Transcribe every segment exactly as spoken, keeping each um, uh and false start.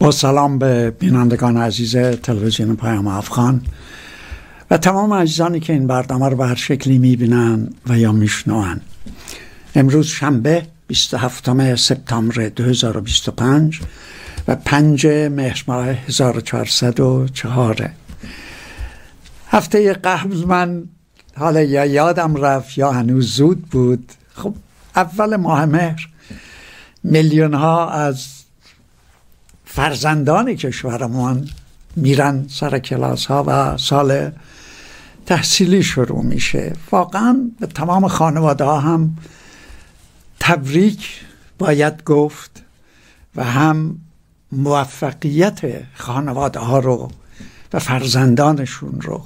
با سلام به بینندگان عزیز تلویزیون پیام افغان و تمام عزیزانی که این برنامه رو به هر شکلی میبینن و یا میشنون. امروز شنبه بیست و هفتم سپتامبر دو هزار و بیست و پنج و پنج مهر ماه هزار و چهارصد و چهار. هفته قبل من حالا یا یادم رفت یا هنوز زود بود. خب اول ماه مهر میلیون ها از فرزندان کشورمان میرن سر کلاس ها و سال تحصیلی شروع میشه. واقعا به تمام خانواده ها هم تبریک باید گفت و هم موفقیت خانواده ها رو و فرزندانشون رو.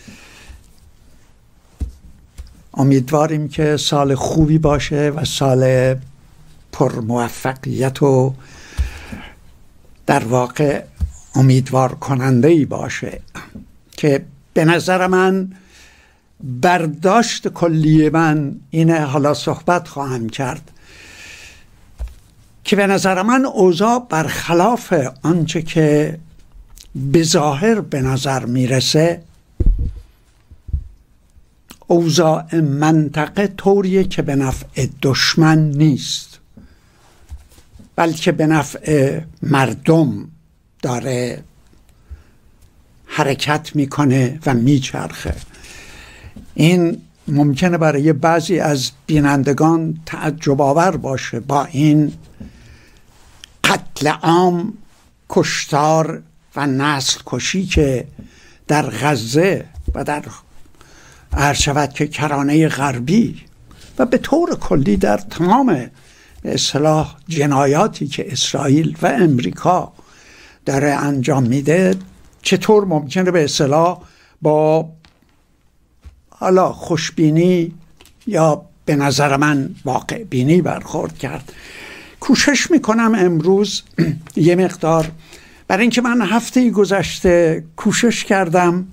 امیدواریم که سال خوبی باشه و سال پر موفقیت و در واقع امیدوار کننده ای باشه که به نظر من برداشت کلی من اینه. حالا صحبت خواهم کرد که به نظر من اوضاع برخلاف آنچه که به ظاهر به نظر میرسه، اوضاع منطقه طوریه که به نفع دشمن نیست، بلکه به نفع مردم داره حرکت میکنه و میچرخه. این ممکنه برای بعضی از بینندگان تعجب آور باشه، با این قتل عام، کشتار و نسل کشی که در غزه و در عرض شود که کرانه غربی و به طور کلی در تمام به اصطلاح جنایاتی که اسرائیل و امریکا داره انجام میده، چطور ممکنه به اصطلاح با حالا خوشبینی یا به نظر من واقع بینی برخورد کرد. کوشش میکنم امروز یه مقدار، برای اینکه من هفته گذشته کوشش کردم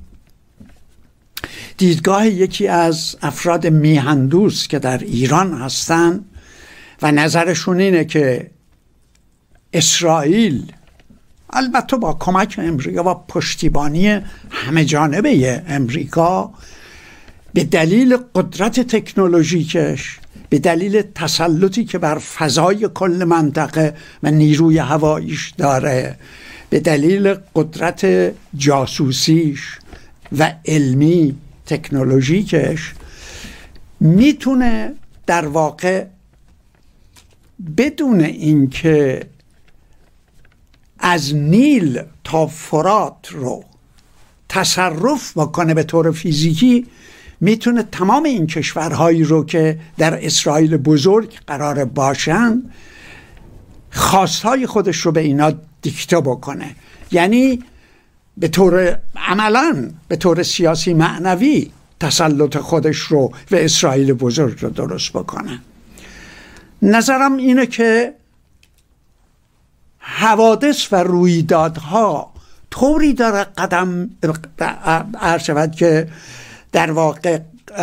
دیدگاه یکی از افراد میهندوست که در ایران هستن و نظرشون اینه که اسرائیل البته با کمک امریکا و پشتیبانی همه جانبه امریکا به دلیل قدرت تکنولوژیکش، به دلیل تسلطی که بر فضای کل منطقه و نیروی هواییش داره، به دلیل قدرت جاسوسیش و علمی تکنولوژیکش، میتونه در واقع بدون اینکه از نیل تا فرات رو تصرف بکنه به طور فیزیکی، میتونه تمام این کشورهایی رو که در اسرائیل بزرگ قرار باشن خواستهای خودش رو به اینا دیکته بکنه. یعنی به طور عملاً به طور سیاسی معنوی تسلط خودش رو و اسرائیل بزرگ رو درست بکنه. نظرم اینه که حوادث و رویدادها طوری داره قدم عرض شود که در واقع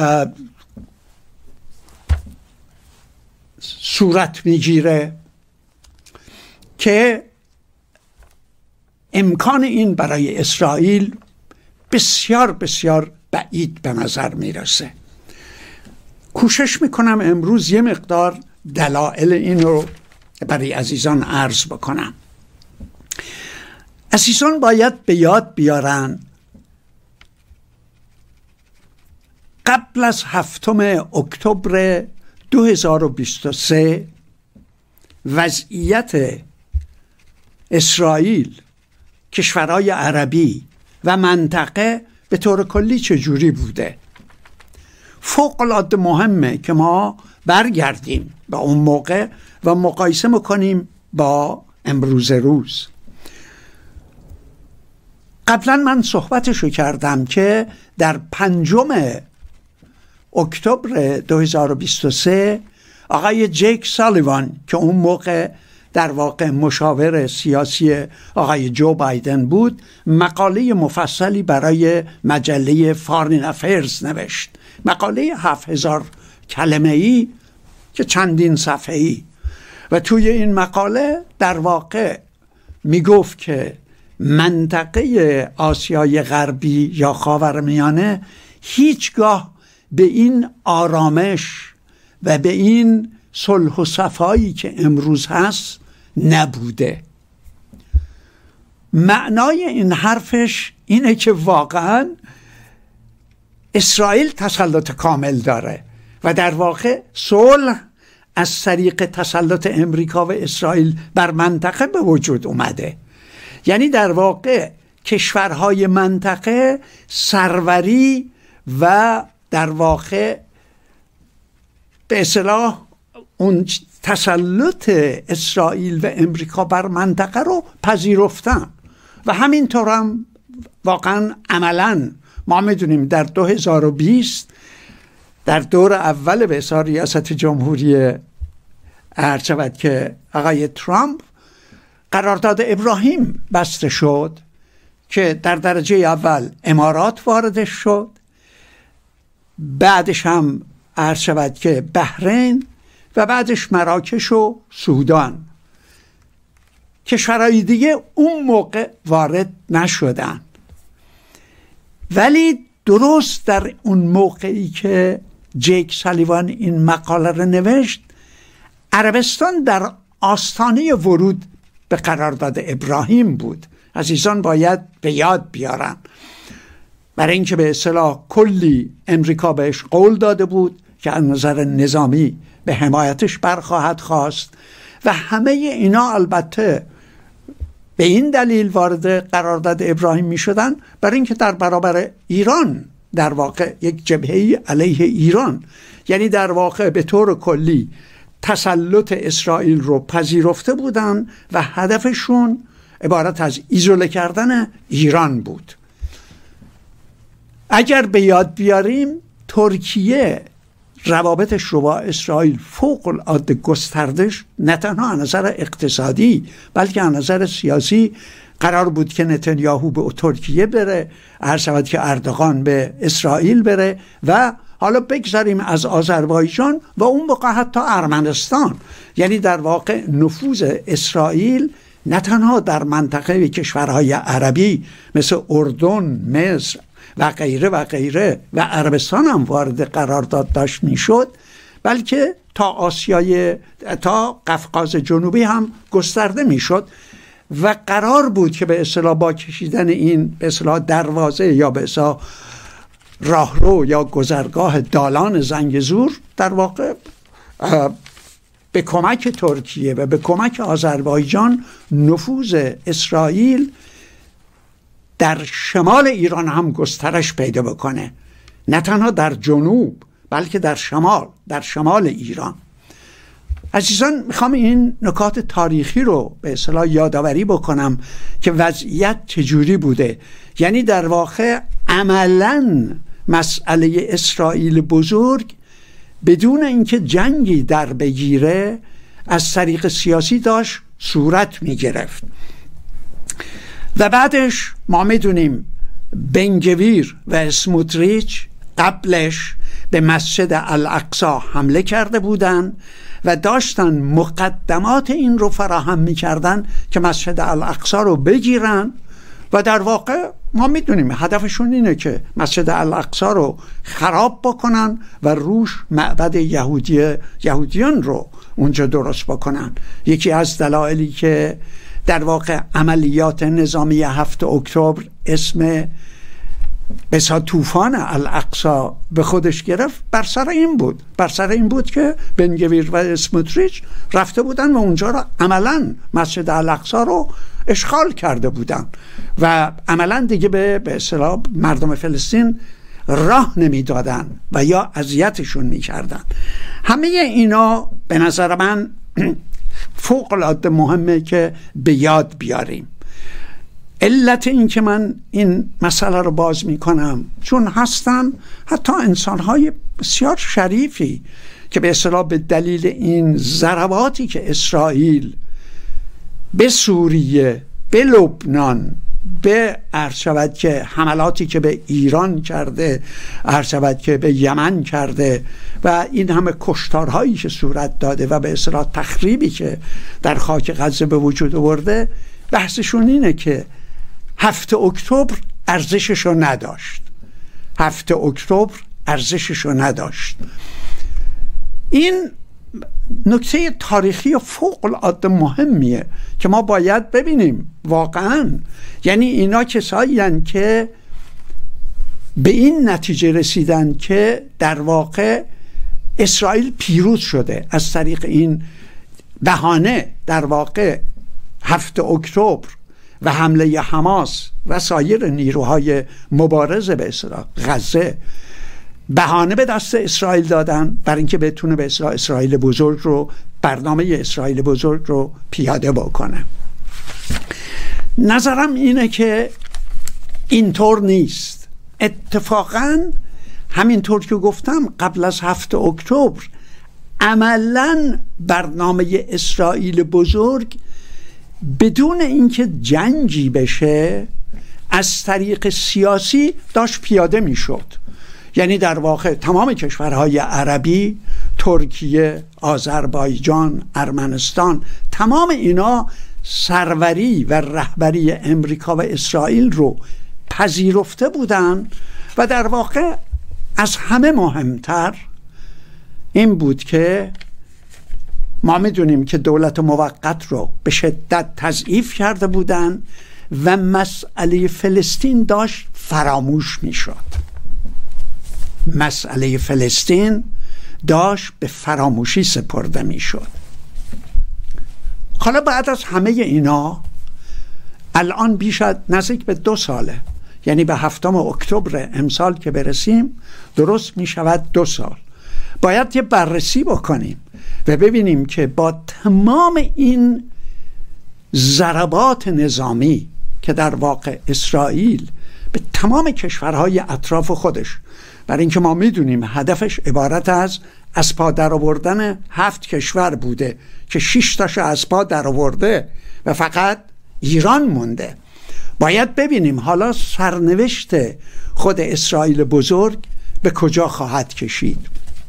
صورت میگیره که امکان این برای اسرائیل بسیار بسیار بعید به نظر میرسه. کوشش میکنم امروز یه مقدار دلایل این رو برای عزیزان عرض بکنم. عزیزان باید به یاد بیارن قبل از هفتم اکتبر دو هزار و بیست و سه وضعیت اسرائیل، کشورهای عربی و منطقه به طور کلی چجوری بوده. فوق العاده مهمه که ما برگردیم به اون موقع و مقایسه میکنیم با امروز روز. قبلا من صحبتشو کردم که در پنجم اکتبر دو هزار و بیست و سه آقای جیک سالیوان که اون موقع در واقع مشاور سیاسی آقای جو بایدن بود، مقاله مفصلی برای مجله فارین افیرز نوشت. مقاله هفت هزار کلمه ای که چندین صفحه‌ای، و توی این مقاله در واقع میگفت که منطقه آسیای غربی یا خاورمیانه هیچگاه به این آرامش و به این صلح و صفایی که امروز هست نبوده. معنای این حرفش اینه که واقعا اسرائیل تسلط کامل داره و در واقع صلح از طریق تسلط امریکا و اسرائیل بر منطقه به وجود اومده. یعنی در واقع کشورهای منطقه سروری و در واقع به اصطلاح اون تسلط اسرائیل و امریکا بر منطقه رو پذیرفتن و همینطور هم واقعا عملا ما میدونیم در دو هزار و بیست در دور اول به اصطلاح ریاست جمهوری عرض شود که آقای ترامپ قرارداد ابراهیم بسته شد که در درجه اول امارات واردش شد، بعدش هم عرض شود که بحرین و بعدش مراکش و سودان. کشورهای دیگه اون موقع وارد نشدن. ولی درست در اون موقعی که جیک سالیوان این مقاله رو نوشت، عربستان در آستانه ورود به قرارداد ابراهیم بود. عزیزان باید به یاد بیارن، برای اینکه به اصطلاح کلی امریکا بهش قول داده بود که از نظر نظامی به حمایتش برخواهد خواست و همه اینا البته به این دلیل وارد قرارداد ابراهیم می شدن برای اینکه در برابر ایران در واقع یک جبهه‌ای علیه ایران، یعنی در واقع به طور کلی تسلط اسرائیل رو پذیرفته بودن و هدفشون عبارت از ایزوله کردن ایران بود. اگر به یاد بیاریم ترکیه روابطش رو با اسرائیل فوق العاده گسترده، نه تنها از نظر اقتصادی بلکه از نظر سیاسی. قرار بود که نتانیاهو به ترکیه بره، هر شود که اردوغان به اسرائیل بره و حالا بگذاریم از آذربایجان و اون موقع حتی ارمنستان. یعنی در واقع نفوذ اسرائیل نه تنها در منطقه کشورهای عربی مثل اردن، مصر و غیره و غیره و عربستان هم وارد قرارداد داشت میشد، بلکه تا آسیای تا قفقاز جنوبی هم گسترده میشد و قرار بود که به اصطلاح با کشیدن این به اصطلاح دروازه یا به اصطلاح راهرو یا گذرگاه دالان زنگزور در واقع به کمک ترکیه و به کمک آذربایجان نفوذ اسرائیل در شمال ایران هم گسترش پیدا بکنه، نه تنها در جنوب بلکه در شمال در شمال ایران. عزیزان میخوام این نکات تاریخی رو به اصطلاح یادآوری بکنم که وضعیت چجوری بوده. یعنی در واقع عملاً مسئله اسرائیل بزرگ بدون اینکه جنگی در بگیره از طریق سیاسی داشت صورت میگرفت. و بعدش ما میدونیم بنگویر و اسموتریچ قبلش به مسجد الاقصی حمله کرده بودن و داشتن مقدمات این رو فراهم میکردن که مسجد الاقصی رو بگیرن و در واقع ما میدونیم هدفشون اینه که مسجد الاقصی رو خراب بکنن و روش معبد یهودی یهودیان رو اونجا درست بکنن. یکی از دلایلی که در واقع عملیات نظامی هفت اکتبر اسم بسا طوفان الاقصی به خودش گرفت بر سر این بود بر سر این بود که بنگویر و اسموتریچ رفته بودن و اونجا رو عملا مسجد الاقصی رو اشغال کرده بودن و عملا دیگه به به اصطلاح مردم فلسطین راه نمیدادن و یا اذیتشون میکردن. همه اینا به نظر من فوق العاده مهمه که به یاد بیاریم. علت این که من این مسئله رو باز میکنم چون هستن حتی انسانهای بسیار شریفی که به اصطلاح به دلیل این ضرباتی که اسرائیل به سوریه، به لبنان، به عرض شود که حملاتی که به ایران کرده، عرض شود که به یمن کرده و این همه کشتارهایی که صورت داده و به اصطلاح تخریبی که در خاک غزه به وجود آورده، بحثشون اینه که هفته اکتبر ارزششو نداشت، هفته اکتبر ارزششو نداشت. این نکته تاریخی فوق العاده مهمیه که ما باید ببینیم واقعا. یعنی اینا کسایی هستند که به این نتیجه رسیدن که در واقع اسرائیل پیروز شده از طریق این بهانه، در واقع هفته اکتبر و حمله حماس و سایر نیروهای مبارزه به اصطلاح غزه بهانه به دست اسرائیل دادن برای اینکه بتونه به اصطلاح اسرائیل بزرگ رو، برنامه اسرائیل بزرگ رو پیاده بکنه. نظرم اینه که اینطور نیست. اتفاقاً همینطور که گفتم قبل از هفته اکتبر عملاً برنامه اسرائیل بزرگ بدون اینکه جنگی بشه از طریق سیاسی داشت پیاده میشد. یعنی در واقع تمام کشورهای عربی، ترکیه، آذربایجان، ارمنستان، تمام اینا سروری و رهبری امریکا و اسرائیل رو پذیرفته بودن و در واقع از همه مهمتر این بود که ما میدونیم که دولت موقت رو به شدت تضعیف کرده بودن و مسئله فلسطین داشت فراموش میشد. مسئله فلسطین داشت به فراموشی سپرده میشد. حالا بعد از همه اینا الان بیش از نزدیک به دو ساله، یعنی به هفتم اکتبر امسال که برسیم درست می شود دو سال، باید یه بررسی بکنیم و ببینیم که با تمام این ضربات نظامی که در واقع اسرائیل به تمام کشورهای اطراف خودش، برای اینکه ما میدونیم هدفش عبارت از از پا در آوردن هفت کشور بوده که شش تاشو از پا در آورده و فقط ایران مونده، باید ببینیم حالا سرنوشت خود اسرائیل بزرگ به کجا خواهد کشید.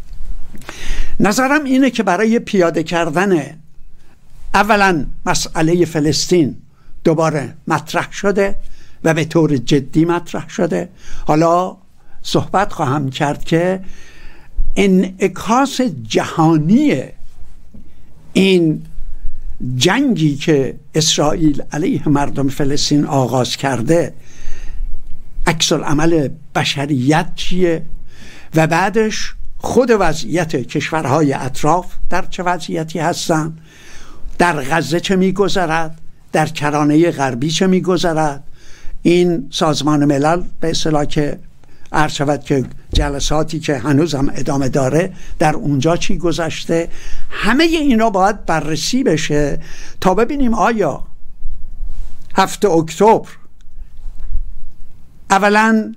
نظرم اینه که برای پیاده کردن اولا مسئله فلسطین دوباره مطرح شده و به طور جدی مطرح شده. حالا صحبت خواهم کرد که انعکاس جهانی این جنگی که اسرائیل علیه مردم فلسطین آغاز کرده عکس العمل بشریت چیه و بعدش خود وضعیت کشورهای اطراف در چه وضعیتی هستن، در غزه چه میگذرد، در کرانه غربی چه میگذرد. این سازمان ملل به اصطلاح که عرض شود که جلساتی که هنوز هم ادامه داره در اونجا چی گذشته، همه اینا باید بررسی بشه تا ببینیم آیا هفته اکتبر اولا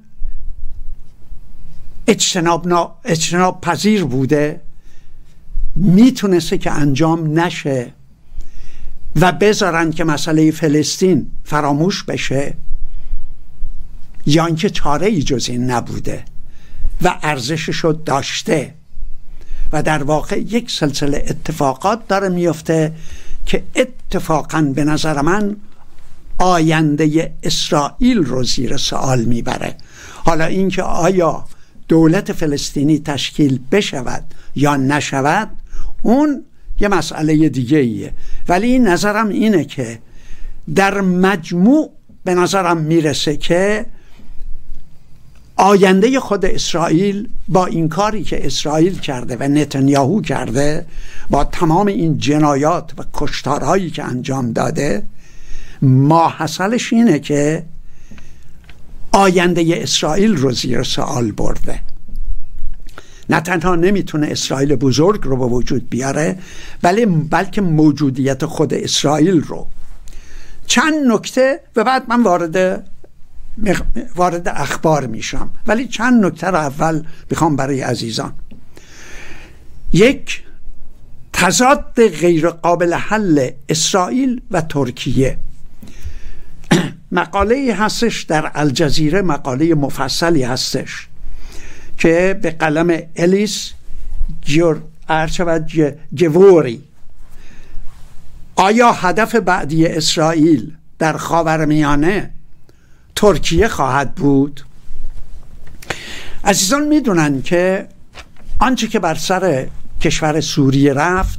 اجتناب, نا... اجتناب پذیر بوده، میتونسته که انجام نشه و بذارن که مسئله فلسطین فراموش بشه، یا اینکه چاره ای جز این نبوده و ارزششو داشته و در واقع یک سلسله اتفاقات داره میفته که اتفاقا به نظر من آینده اسرائیل رو زیر سوال میبره. حالا اینکه آیا دولت فلسطینی تشکیل بشود یا نشود اون یه مسئله دیگه ایه، ولی نظرم اینه که در مجموع به نظرم میرسه که آینده خود اسرائیل با این کاری که اسرائیل کرده و نتانیاهو کرده، با تمام این جنایات و کشتارهایی که انجام داده، ماحصلش اینه که آینده اسرائیل رو زیر سوال برده. نه تنها نمیتونه اسرائیل بزرگ رو به وجود بیاره، بل بلکه موجودیت خود اسرائیل رو. چند نکته و بعد من وارد وارد اخبار میشم، ولی چند نکته رو اول بخوام برای عزیزان. یک، تضاد غیر قابل حل اسرائیل و ترکیه. مقاله هستش در الجزیره، مقاله مفصلی هستش که به قلم الیس جور ارچوت جووری. آیا هدف بعدی اسرائیل در خاورمیانه ترکیه خواهد بود. عزیزان میدونن که آنچه که بر سر کشور سوریه رفت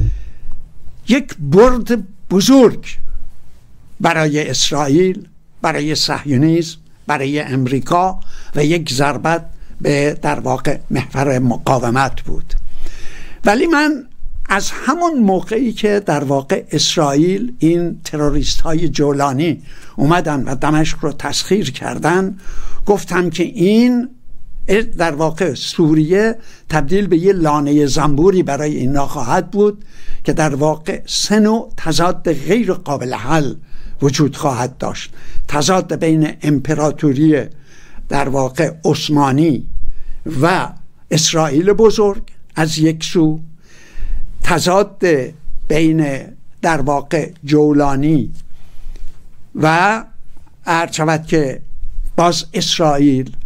یک برد بزرگ برای اسرائیل، برای صهیونیسم، برای امریکا و یک ضربت به در واقع محور مقاومت بود. ولی من از همون موقعی که در واقع اسرائیل این تروریست های جولانی اومدن و دمشق رو تسخیر کردن گفتم که این در واقع سوریه تبدیل به یه لانه زنبوری برای اینا خواهد بود که در واقع سه نوع تضاد غیر قابل حل وجود خواهد داشت. تضاد بین امپراتوری در واقع عثمانی و اسرائیل بزرگ از یک سو، تضاد بین در واقع جولانی و ارچود که باز اسرائیل،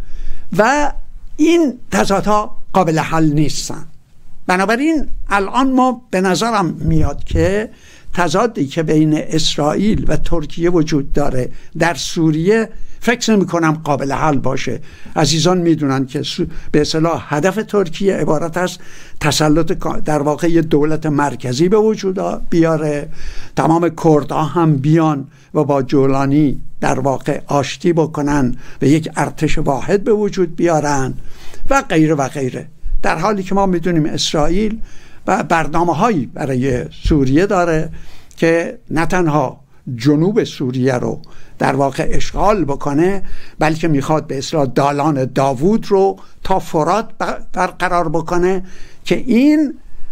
و این تضادها قابل حل نیستن. بنابراین الان ما به نظرم میاد که تضادی که بین اسرائیل و ترکیه وجود داره در سوریه فکر نمی کنم قابل حل باشه. عزیزان میدونن که به اصطلاح هدف ترکیه عبارت است تسلط در واقع یه دولت مرکزی به وجود بیاره، تمام کردها هم بیان و با جولانی در واقع آشتی بکنن و یک ارتش واحد به وجود بیارن و غیره و غیره. در حالی که ما میدونیم اسرائیل و برنامه هایی برای سوریه داره که نه تنها جنوب سوریه رو در واقع اشغال بکنه، بلکه میخواد به اصطلاح دالان داوود رو تا فرات برقرار بکنه که این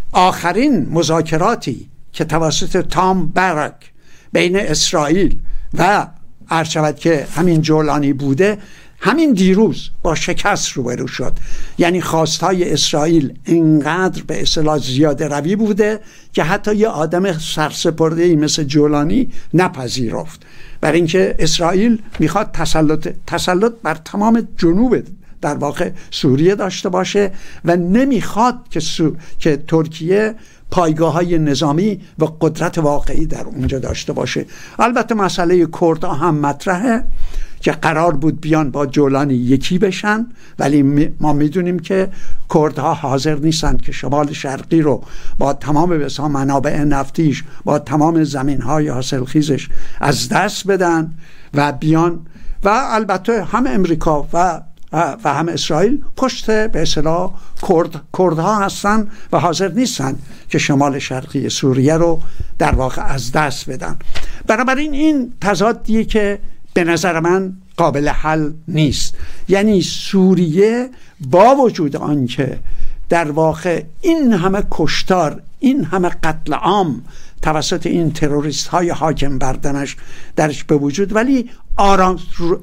آخرین مذاکراتی که توسط تام برک بین اسرائیل و عرض شود که همین جولانی بوده، همین دیروز با شکست روبرو شد. یعنی خواستهای اسرائیل اینقدر به اصطلاح زیاده روی بوده که حتی یه آدم سرسپرده‌ای مثل جولانی نپذیرفت، برای اینکه اسرائیل میخواد تسلط تسلط بر تمام جنوب در واقع سوریه داشته باشه و نمیخواد که سو... که ترکیه پایگاه‌های نظامی و قدرت واقعی در اونجا داشته باشه. البته مسئله کردها هم مطرحه که قرار بود بیان با جولانی یکی بشن، ولی ما میدونیم که کردها حاضر نیستن که شمال شرقی رو با تمام بسا منابع نفتیش، با تمام زمین‌های حاصلخیزش از دست بدن و بیان، و البته هم امریکا و و هم اسرائیل پشت به اصطلاح کرد کردها هستن و حاضر نیستن که شمال شرقی سوریه رو در واقع از دست بدن. بنابراین این تضادیه که به نظر من قابل حل نیست. یعنی سوریه با وجود آنکه در واقع این همه کشتار، این همه قتل عام توسط این تروریست های حاکم بر دمشق درش به وجود، ولی آرام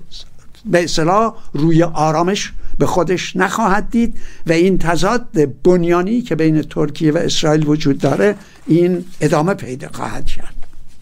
به اصطلاح روی آرامش به خودش نخواهد دید و این تضاد بنیانی که بین ترکیه و اسرائیل وجود داره این ادامه پیدا خواهد کرد.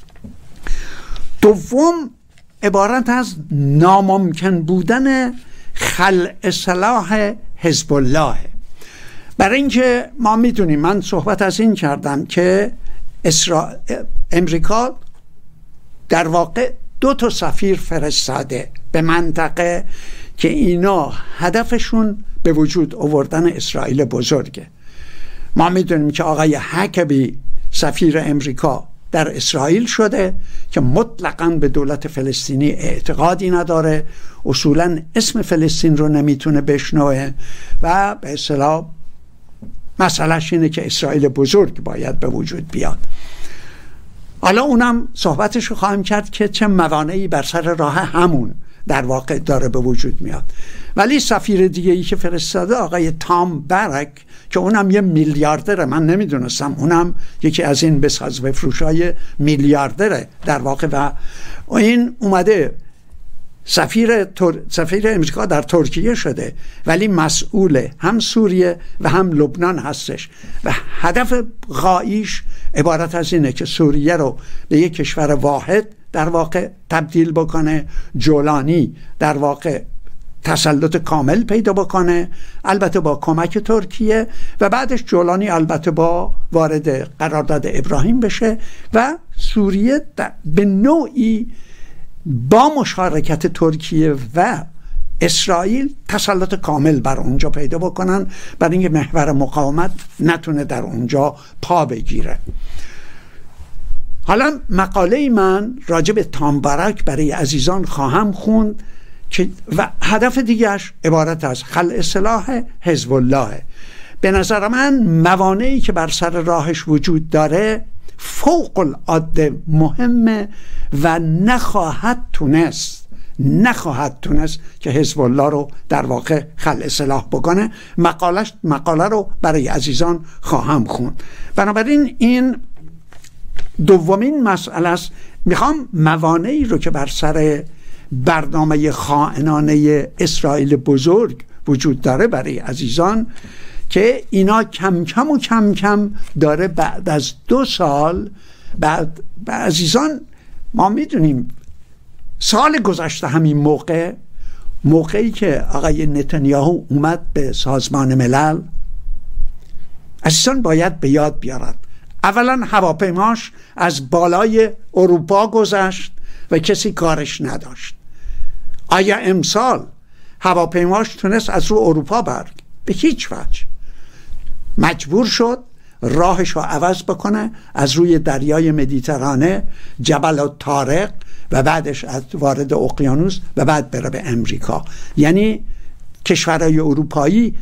دوم، عبارت از ناممکن بودن خلع سلاح حزب الله. برای اینکه ما میدونیم، من صحبت از این کردم که اسرا... امریکا در واقع دو تا سفیر فرستاده به منطقه که اینا هدفشون به وجود آوردن اسرائیل بزرگه. ما میدونیم که آقای حکبی سفیر امریکا در اسرائیل شده که مطلقاً به دولت فلسطینی اعتقادی نداره، اصولاً اسم فلسطین رو نمیتونه بشنوه و به اصطلاح مسئلهش اینه که اسرائیل بزرگ باید به وجود بیاد. حالا اونم صحبتش رو خواهم کرد که چه موانعی بر سر راه همون در واقع داره به وجود میاد. ولی سفیر دیگه ای که فرستاده آقای تام برک که اونم یه میلیاردره، من نمیدونستم اونم یکی از این بساز بفروشای میلیاردره در واقع، و این اومده سفیر تر... سفیر امریکا در ترکیه شده ولی مسئول هم سوریه و هم لبنان هستش و هدف غاییش عبارت از اینه که سوریه رو به یک کشور واحد در واقع تبدیل بکنه، جولانی در واقع تسلط کامل پیدا بکنه، البته با کمک ترکیه، و بعدش جولانی البته با وارد قرارداد ابراهیم بشه و سوریه به نوعی با مشارکت ترکیه و اسرائیل تسلط کامل بر اونجا پیدا بکنن، برای اینکه محور مقاومت نتونه در اونجا پا بگیره. حالا مقاله من راجع به تامبارک برای عزیزان خواهم خوند که و هدف دیگرش عبارت از خلع سلاح حزب الله. به نظر من موانعی که بر سر راهش وجود داره فوق العاده مهمه و نخواهد تونست نخواهد تونست که حزب الله رو در واقع خلع سلاح بکنه. مقالش مقاله رو برای عزیزان خواهم خوند. بنابراین این دومین مسئله است. میخوام موانعی رو که بر سر برنامه خائنانه اسرائیل بزرگ وجود داره برای عزیزان، که اینا کم کم و کم کم داره بعد از دو سال بعد عزیزان ما میدونیم سال گذشته همین موقع موقعی که آقای نتانیاهو اومد به سازمان ملل، عزیزان باید به یاد بیارد اولا هواپیماش از بالای اروپا گذشت و کسی کارش نداشت. آیا امسال هواپیماش تونست از رو اروپا برگ؟ به هیچ وجه. مجبور شد راهش رو عوض بکنه، از روی دریای مدیترانه، جبل طارق و بعدش از وارد اقیانوس و بعد بره به امریکا. یعنی کشورهای اروپایی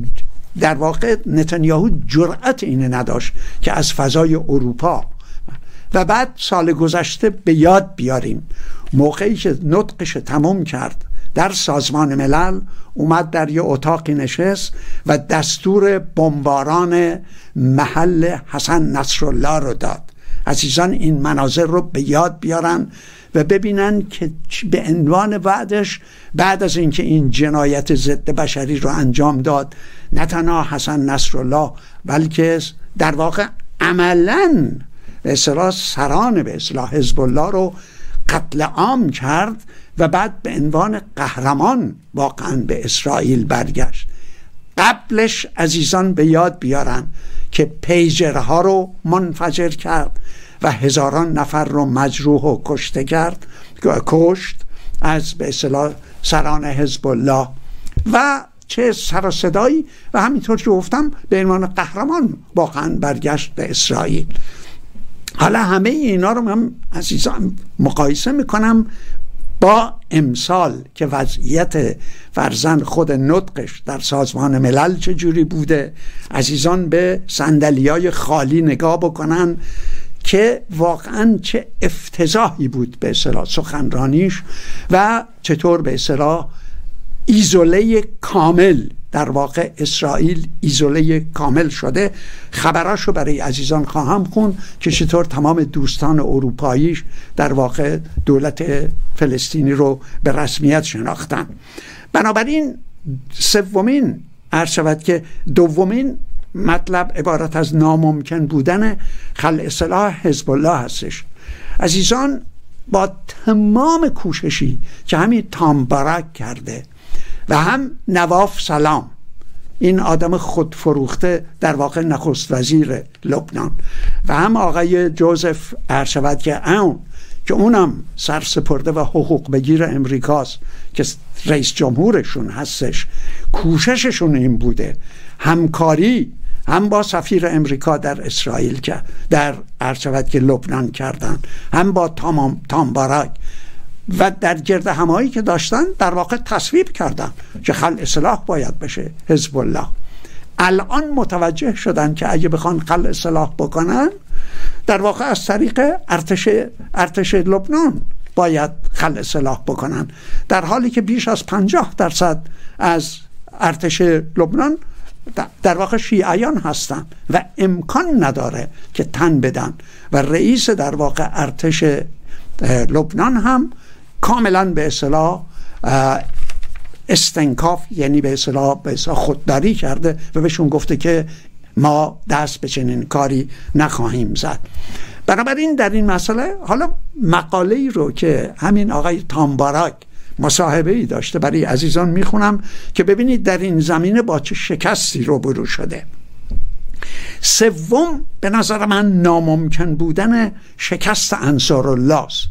در واقع نتانیاهو جرأت اینه نداشت که از فضای اروپا. و بعد سال گذشته به یاد بیاریم موقعی که نطقش تمام کرد در سازمان ملل، اومد در یه اتاقی نشست و دستور بمباران محل حسن نصرالله رو داد. عزیزان این مناظر رو به یاد بیارن و ببینن که به عنوان وعدش بعد از اینکه این جنایت ضد بشری رو انجام داد، نه تنها حسن نصرالله بلکه در واقع عملاً به اصطلاح سران به اصطلاح حزب الله رو قتل عام کرد و بعد به عنوان قهرمان واقعا به اسرائیل برگشت. قبلش عزیزان به یاد بیارن که پیجرها رو منفجر کرد و هزاران نفر رو مجروح و کشته کرد کشت از به اصطلاح سران حزب الله و چه سر و صدایی، و همینطور که گفتم به عنوان قهرمان واقعا برگشت به اسرائیل. حالا همه اینا رو من عزیزان مقایسه میکنم با امسال که وضعیت فرزند خود نطقش در سازمان ملل چجوری بوده. عزیزان به صندلیای خالی نگاه بکنن که واقعا چه افتضاحی بود به اصطلاح سخنرانیش و چطور به اصطلاح ایزوله کامل، در واقع اسرائیل ایزوله کامل شده. خبراشو برای عزیزان خواهم خوند که چطور تمام دوستان اروپاییش در واقع دولت فلسطینی رو به رسمیت شناختن. بنابراین سومین عرض شود که دومین مطلب عبارت از ناممکن بودن خلع سلاح حزب الله هستش. عزیزان با تمام کوششی که همین تامبارک کرده و هم نواف سلام، این آدم خودفروخته در واقع نخست وزیر لبنان، و هم آقای جوزف ارشد که اون که اونم سرسپرده و حقوق بگیر امریکاست که رئیس جمهورشون هستش، کوشششون این بوده همکاری هم با سفیر امریکا در اسرائیل که در ارشد که لبنان کردن، هم با تمام تامبارک و در گرد همایی که داشتن در واقع تصویب کردن که خلع سلاح باید بشه حزب الله. الان متوجه شدن که اگه بخوان خلع سلاح بکنن در واقع از طریق ارتش ارتش لبنان باید خلع سلاح بکنن، در حالی که بیش از پنجاه درصد از ارتش لبنان در واقع شیعیان هستن و امکان نداره که تن بدن و رئیس در واقع ارتش لبنان هم کاملا به اصطلاح استنکاف، یعنی به اصطلاح به اصطلاح خودداری کرده و بهشون گفته که ما دست به چنین کاری نخواهیم زد. بنابراین در این مسئله حالا مقاله ای رو که همین آقای تامبارک مصاحبه ای داشته برای عزیزان میخونم که ببینید در این زمینه با چه شکستی روبرو شده. سوم به نظر من ناممکن بودن شکست انصارالله است.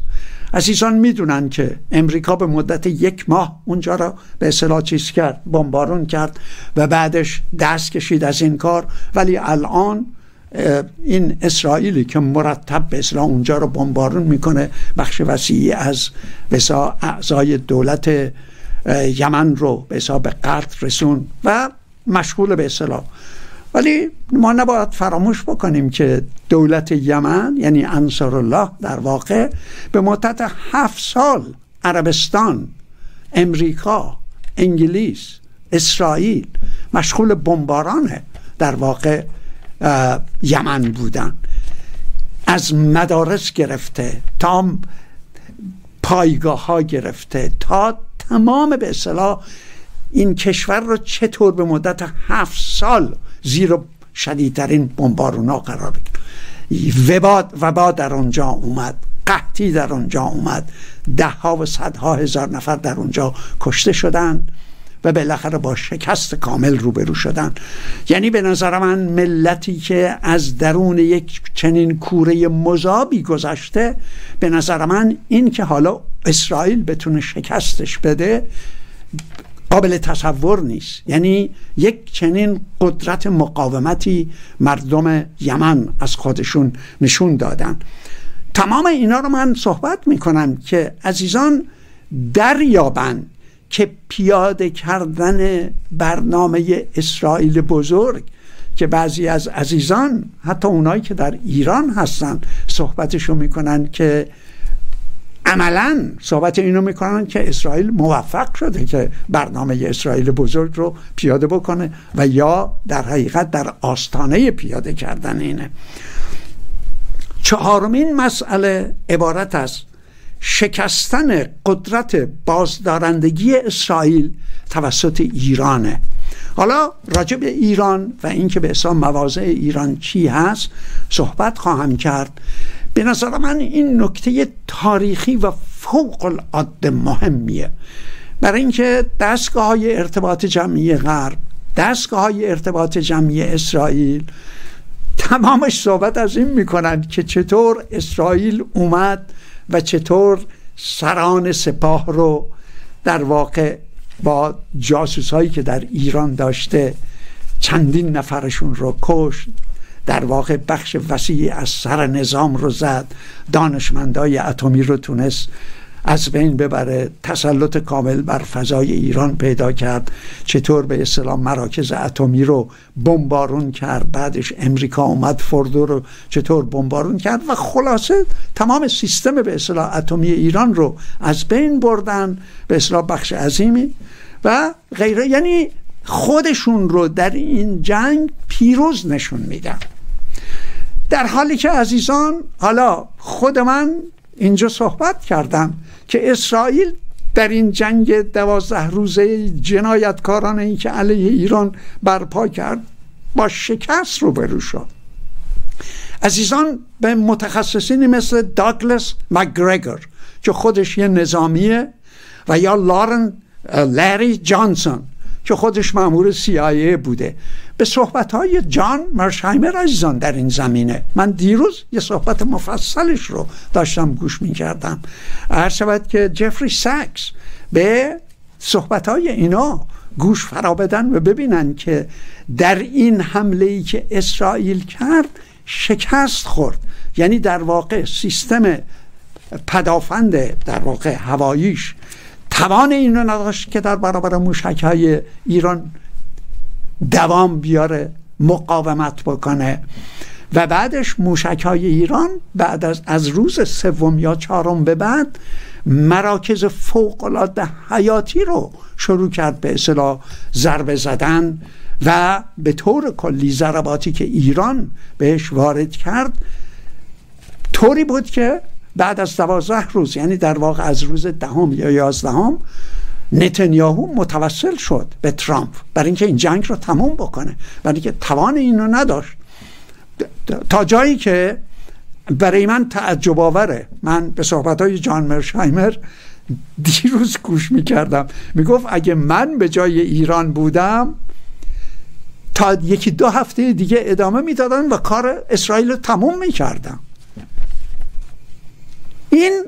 عزیزان میدونن که امریکا به مدت یک ماه اونجا را به اصطلاح چیز کرد، بمبارون کرد و بعدش دست کشید از این کار. ولی الان این اسرائیلی که مرتب به اصطلاح اونجا رو بمبارون میکنه، بخش وسیعی از به اصطلاح اعضای دولت یمن رو به اصطلاح به قتل رسون و مشغول به اصطلاح. ولی ما نباید فراموش بکنیم که دولت یمن یعنی انصارالله در واقع به مدت هفت سال عربستان، امریکا، انگلیس، اسرائیل مشغول بمباران در واقع یمن بودن، از مدارس گرفته تا پایگاه ها گرفته تا تمام به اصطلاح این کشور رو چطور به مدت هفت سال زیر شدیدترین بمبارون ها قرار گرفت. وبا وبا در اونجا اومد، قحطی در اونجا اومد، ده ها و صدها هزار نفر در اونجا کشته شدن و بالاخره با شکست کامل روبرو شدن. یعنی به نظر من ملتی که از درون یک چنین کوره مذابی گذشته، به نظر من این که حالا اسرائیل بتونه شکستش بده قابل تصور نیست. یعنی یک چنین قدرت مقاومتی مردم یمن از خودشون نشون دادن. تمام اینا رو من صحبت میکنم که عزیزان دریابن که پیاده کردن برنامه اسرائیل بزرگ که بعضی از عزیزان حتی اونایی که در ایران هستن صحبتشو میکنن که عملاً صحبت اینو میکنن که اسرائیل موفق شده که برنامه اسرائیل بزرگ رو پیاده بکنه و یا در حقیقت در آستانه پیاده کردن اینه. چهارمین مسئله عبارت از شکستن قدرت بازدارندگی اسرائیل توسط ایرانه. حالا راجع به ایران و اینکه به اصلا مواضع ایران چی هست صحبت خواهم کرد. به نظر من این نکته تاریخی و فوق العاده مهمیه، برای اینکه دستگاه های ارتباط جمعی غرب، دستگاه های ارتباط جمعی اسرائیل تمامش صحبت از این میکنند که چطور اسرائیل اومد و چطور سران سپاه رو در واقع با جاسوس هایی که در ایران داشته چندین نفرشون رو کشت، در واقع بخش وسیعی از سر نظام رو زد، دانشمندای اتمی رو تونست از بین ببره، تسلط کامل بر فضای ایران پیدا کرد، چطور به اصطلاح مراکز اتمی رو بمبارون کرد، بعدش امریکا اومد فوردو رو چطور بمبارون کرد و خلاصه تمام سیستم به اصطلاح اتمی ایران رو از بین بردن، به اصطلاح بخش عظیمی و غیره. یعنی خودشون رو در این جنگ پیروز نشون میدن، در حالی که عزیزان حالا خود من اینجا صحبت کردم که اسرائیل در این جنگ دوازده روزه جنایتکارانه این که علیه ایران برپا کرد با شکست روبرو شد. عزیزان به متخصصینی مثل داگلاس مکگرگور که خودش یه نظامیه و یا لارن لری جانسون که خودش مأمور سی آی ای بوده، به صحبت‌های جان مرشایمر عزیزان در این زمینه من دیروز یه صحبت مفصلش رو داشتم گوش می‌کردم. عرض شود که جفری ساکس به صحبت‌های اینا گوش فرا بدن و ببینن که در این حمله‌ای که اسرائیل کرد شکست خورد. یعنی در واقع سیستم پدافند در واقع هواییش توان اینو نداشت که در برابر موشک‌های ایران دوام بیاره، مقاومت بکنه و بعدش موشک‌های ایران بعد از از روز سوم یا چهارم به بعد مراکز فوق‌العاده حیاتی رو شروع کرد به اصطلاح ضربه زدن و به طور کلی ضرباتی که ایران بهش وارد کرد طوری بود که بعد از دوازده روز، یعنی در واقع از روز دهم یا یازدهم، نتانیاهو متوسل شد به ترامپ برای اینکه این جنگ رو تموم بکنه، برای اینکه توان اینو نداشت، تا جایی که برای من تعجب آوره. من به صحبت‌های جان مرشایمر دیروز گوش می‌کردم، میگفت اگه من به جای ایران بودم تا یکی دو هفته دیگه ادامه میدادن و کار اسرائیل رو تموم می‌کردم. این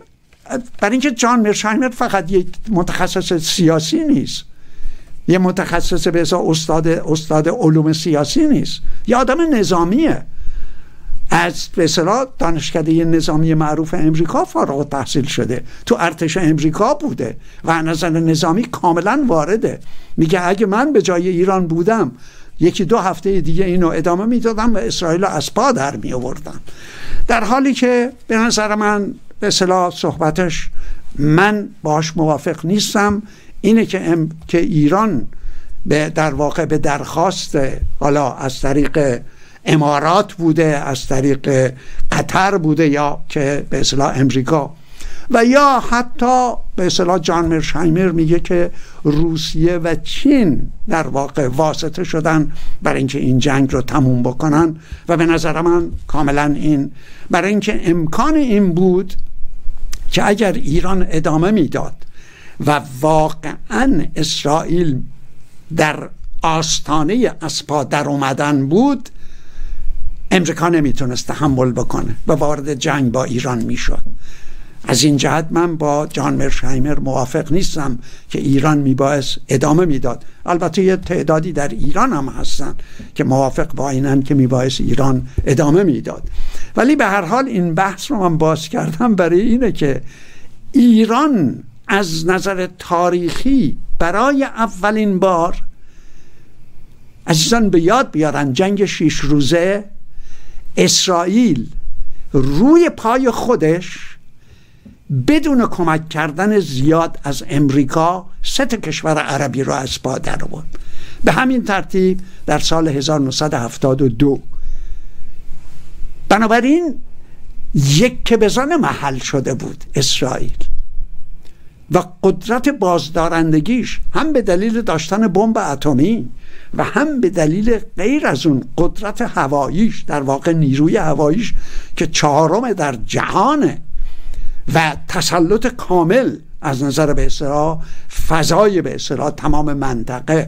برای اینکه جان مرشایمر فقط یک متخصص سیاسی نیست، یه متخصص به حساب استاد استاد علوم سیاسی نیست، یه آدم نظامیه، از به اصطلاح دانشکده نظامی معروف امریکا فارغ التحصیل شده، تو ارتش امریکا بوده و از نظر نظامی کاملا وارده. میگه اگه من به جای ایران بودم یکی دو هفته دیگه اینو ادامه میدادم و اسرائیل از پا در می آوردم. در حالی که به نظر من به اصطلاح صحبتش من باش موافق نیستم، اینه که ام که ایران به در واقع به درخواست حالا از طریق امارات بوده، از طریق قطر بوده، یا که به اصطلاح امریکا، و یا حتی به اصطلاح جان مرشایمر میگه که روسیه و چین در واقع واسطه شدن برای اینکه این جنگ رو تموم بکنن. و به نظر من کاملا این برای اینکه امکان این بود که اگر ایران ادامه میداد و واقعا اسرائیل در آستانه اسپا در اومدن بود، امریکا نمیتونست تحمل بکنه و وارد جنگ با ایران میشد. از این جهت من با جان مرشایمر موافق نیستم که ایران میبایست ادامه میداد. البته یه تعدادی در ایران هم هستن که موافق با اینن که میبایست ایران ادامه میداد، ولی به هر حال این بحث رو من باز کردم برای اینه که ایران از نظر تاریخی برای اولین بار، عزیزان به یاد بیارن جنگ شش روزه، اسرائیل روی پای خودش بدون کمک کردن زیاد از امریکا سه تا کشور عربی رو از پا در آورد. به همین ترتیب در سال هزار و نهصد و هفتاد و دو بنابراین یک که بزن محل شده بود اسرائیل و قدرت بازدارندگیش هم به دلیل داشتن بمب اتمی و هم به دلیل غیر از اون قدرت هواییش، در واقع نیروی هواییش که چهارم در جهانه و تسلط کامل از نظر به اصطلاح فضای به اصطلاح تمام منطقه.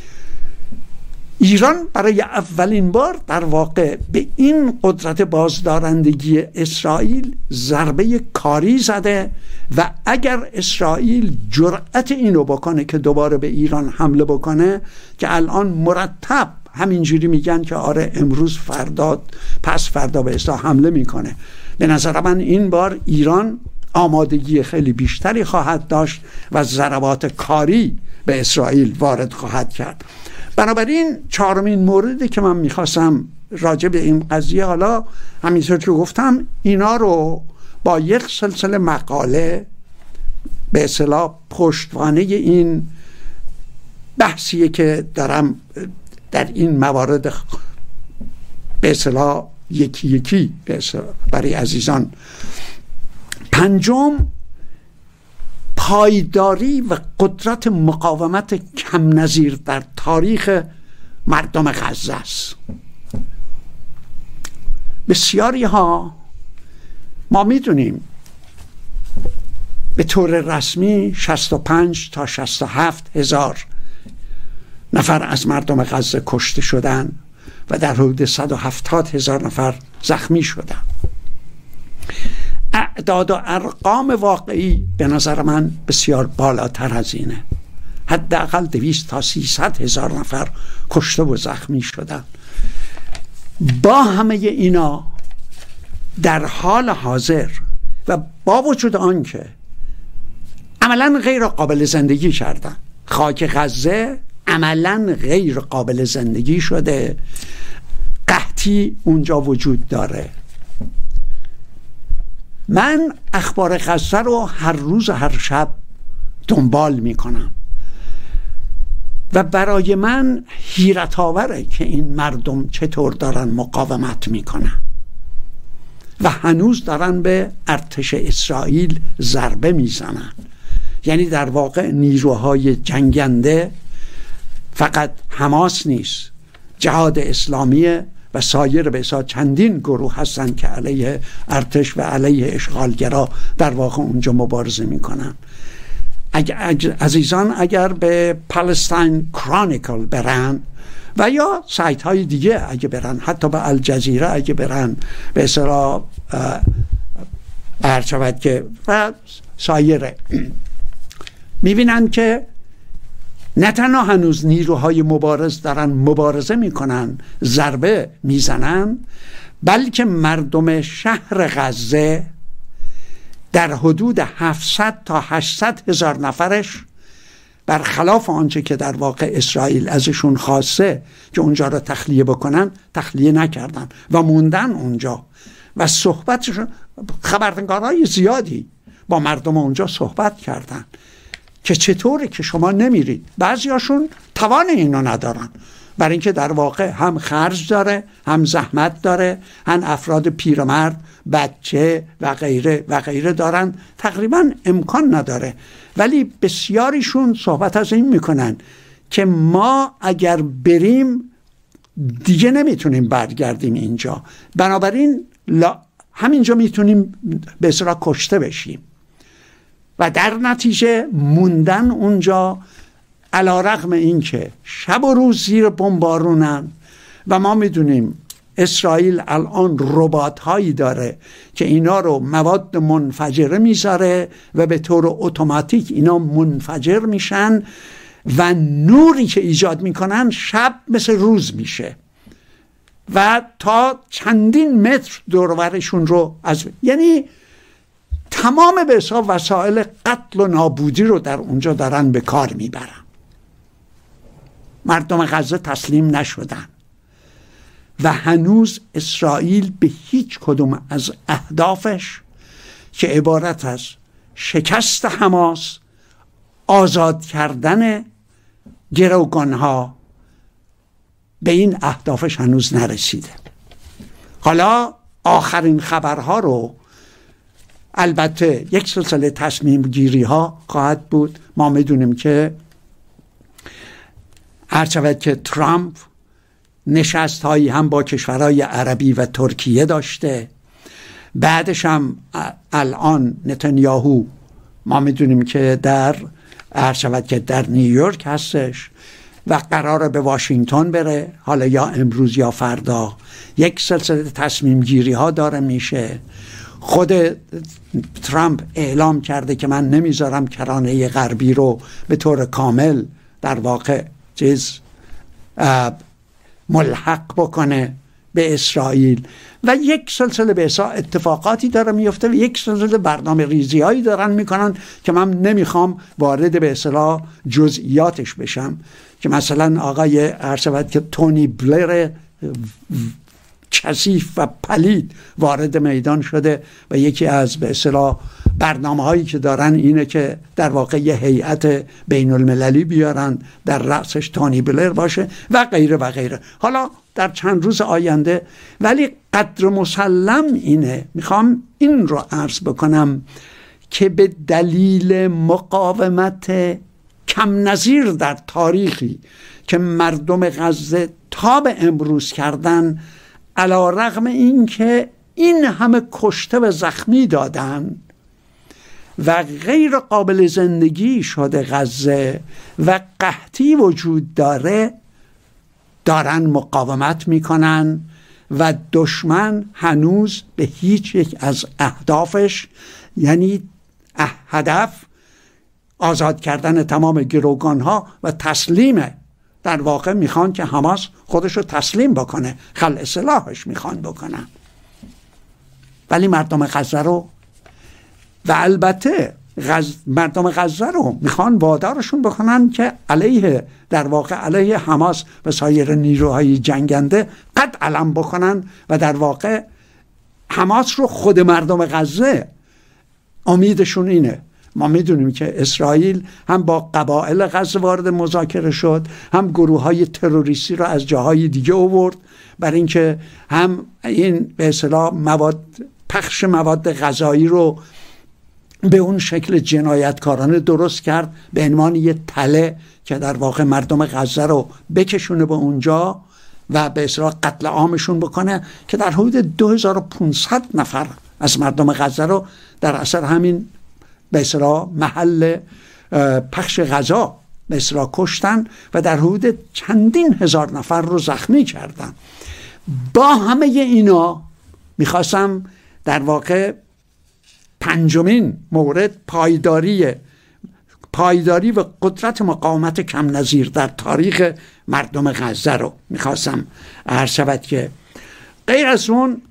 ایران برای اولین بار در واقع به این قدرت بازدارندگی اسرائیل ضربه کاری زده و اگر اسرائیل جرأت اینو بکنه که دوباره به ایران حمله بکنه، که الان مرتب همینجوری میگن که آره امروز فردا پس فردا به اصطلاح حمله میکنه، به نظر من این بار ایران آمادگی خیلی بیشتری خواهد داشت و ضربات کاری به اسرائیل وارد خواهد کرد. بنابراین چهارمین موردی که من میخواستم راجع به این قضیه، حالا همینطور که گفتم اینا رو با یک سلسله مقاله به اصطلاح پشتوانه این بحثیه که دارم در این موارد به اصطلاح یکی یکی به اصطلاح برای عزیزان. پنجم، پایداری و قدرت مقاومت کم نظیر در تاریخ مردم غزه است. بسیاری ها ما میدونیم به طور رسمی شصت و پنج تا شصت و هفت هزار نفر از مردم غزه کشته شدن و در حدود صد و هفتاد هزار نفر زخمی شدن. اعداد و ارقام واقعی به نظر من بسیار بالاتر از اینه، حداقل دویست تا سیصد هزار نفر کشته و زخمی شدن. با همه اینا در حال حاضر و با وجود آنکه عملا غیر قابل زندگی کردن، خاک غزه عملا غیر قابل زندگی شده، قحطی اونجا وجود داره. من اخبار غزه رو هر روز و هر شب دنبال میکنم و برای من حیرت آوره که این مردم چطور دارن مقاومت میکنن و هنوز دارن به ارتش اسرائیل ضربه میزنن. یعنی در واقع نیروهای جنگنده فقط حماس نیست، جهاد اسلامی و سایر به اصطلاح چندین گروه هستن که علیه ارتش و علیه اشغالگرا در واقع اونجا مبارزه میکنن. اگر عزیزان اگر به پالستاین کرونیکل برن و یا سایت های دیگه اگه برن، حتی به الجزیره اگه برن، به اصطلاح هر شود که و سایر میبینن که نه تنها هنوز نیروهای مبارز دارن مبارزه میکنن، ضربه میزنن، بلکه مردم شهر غزه در حدود هفتصد تا هشتصد هزار نفرش برخلاف آنچه که در واقع اسرائیل ازشون خواسته که اونجا را تخلیه بکنن، تخلیه نکردن و موندن اونجا و صحبتشون، خبرنگارهای زیادی با مردم اونجا صحبت کردن که چطوره که شما نمیرید. بعضیاشون توان اینو ندارن، برای اینکه در واقع هم خرج داره، هم زحمت داره، هم افراد پیرمرد، بچه و غیره و غیره دارن، تقریبا امکان نداره. ولی بسیاریشون صحبت از این میکنن که ما اگر بریم دیگه نمیتونیم برگردیم اینجا، بنابراین همینجا میتونیم به اصطلاح کشته بشیم و در نتیجه موندن اونجا، علی رغم این که شب و روز زیر بمبارونن و ما میدونیم اسرائیل الان ربات هایی داره که اینا رو مواد منفجره میذاره و به طور اتوماتیک اینا منفجر میشن و نوری که ایجاد میکنن شب مثل روز میشه و تا چندین متر دور و برشون رو از، یعنی تمام به حساب وسایل قتل و نابودی رو در اونجا دارن به کار میبرن. مردم غزه تسلیم نشدن و هنوز اسرائیل به هیچ کدوم از اهدافش که عبارت از شکست حماس، آزاد کردن گروگانها، به این اهدافش هنوز نرسیده. حالا آخرین خبرها رو، البته یک سلسله تصمیم گیری ها خواهد بود. ما میدونیم که هرچند که ترامپ نشست هایی هم با کشورهای عربی و ترکیه داشته، بعدش هم الان نتانیاهو ما میدونیم که در هرچند که در نیویورک هستش و قراره به واشنگتن بره، حالا یا امروز یا فردا یک سلسله تصمیم گیری ها داره میشه. خود ترامپ اعلام کرده که من نمیذارم کرانه غربی رو به طور کامل در واقع چیز ملحق بکنه به اسرائیل و یک سلسله به حساب اتفاقاتی داره میفته و یک سلسله برنامه ریزی هایی دارن میکنن که من نمیخوام وارد به اصطلاح جزئیاتش بشم، که مثلا آقای عرض که تونی بلیر کثیف و پلید وارد میدان شده و یکی از به اصطلاح برنامه هایی که دارن اینه که در واقع یه هیئت بین المللی بیارن در رأسش تونی بلیر باشه و غیره و غیره. حالا در چند روز آینده، ولی قدر مسلم اینه، میخوام این رو عرض بکنم که به دلیل مقاومت کم نظیر در تاریخی که مردم غزه تا به امروز کردن، علی رغم این که این همه کشته و زخمی دادن و غیر قابل زندگی شده غزه و قحطی وجود داره، دارن مقاومت میکنن و دشمن هنوز به هیچ یک از اهدافش، یعنی هدف آزاد کردن تمام گروگانها و تسلیم، در واقع میخوان که حماس خودش رو تسلیم بکنه، خلع سلاحش میخوان بکنن. ولی مردم غزه رو و البته غز... مردم غزه رو میخوان وادارشون بکنن که علیه، در واقع علیه حماس و سایر نیروهای جنگنده قد علم بکنن و در واقع حماس رو خود مردم غزه امیدشون اینه. ما میدونیم که اسرائیل هم با قبایل غزه وارد مذاکره شد، هم گروه های تروریستی رو از جاهای دیگه آورد، برای اینکه هم این به اصطلاح مواد پخش مواد غذایی رو به اون شکل جنایتکارانه درست کرد به عنوان یه تله که در واقع مردم غزه رو بکشونه به اونجا و به اصطلاح قتل عامشون بکنه، که در حدود دو هزار و پانصد نفر از مردم غزه رو در اثر همین به اصطلاح محل پخش غذا به اصطلاح کشتن و در حدود چندین هزار نفر رو زخمی کردن. با همه اینا میخواستم در واقع پنجمین مورد پایداری پایداری و قدرت مقاومت کم نظیر در تاریخ مردم غزه رو میخواستم عرض شود که غیر از اون،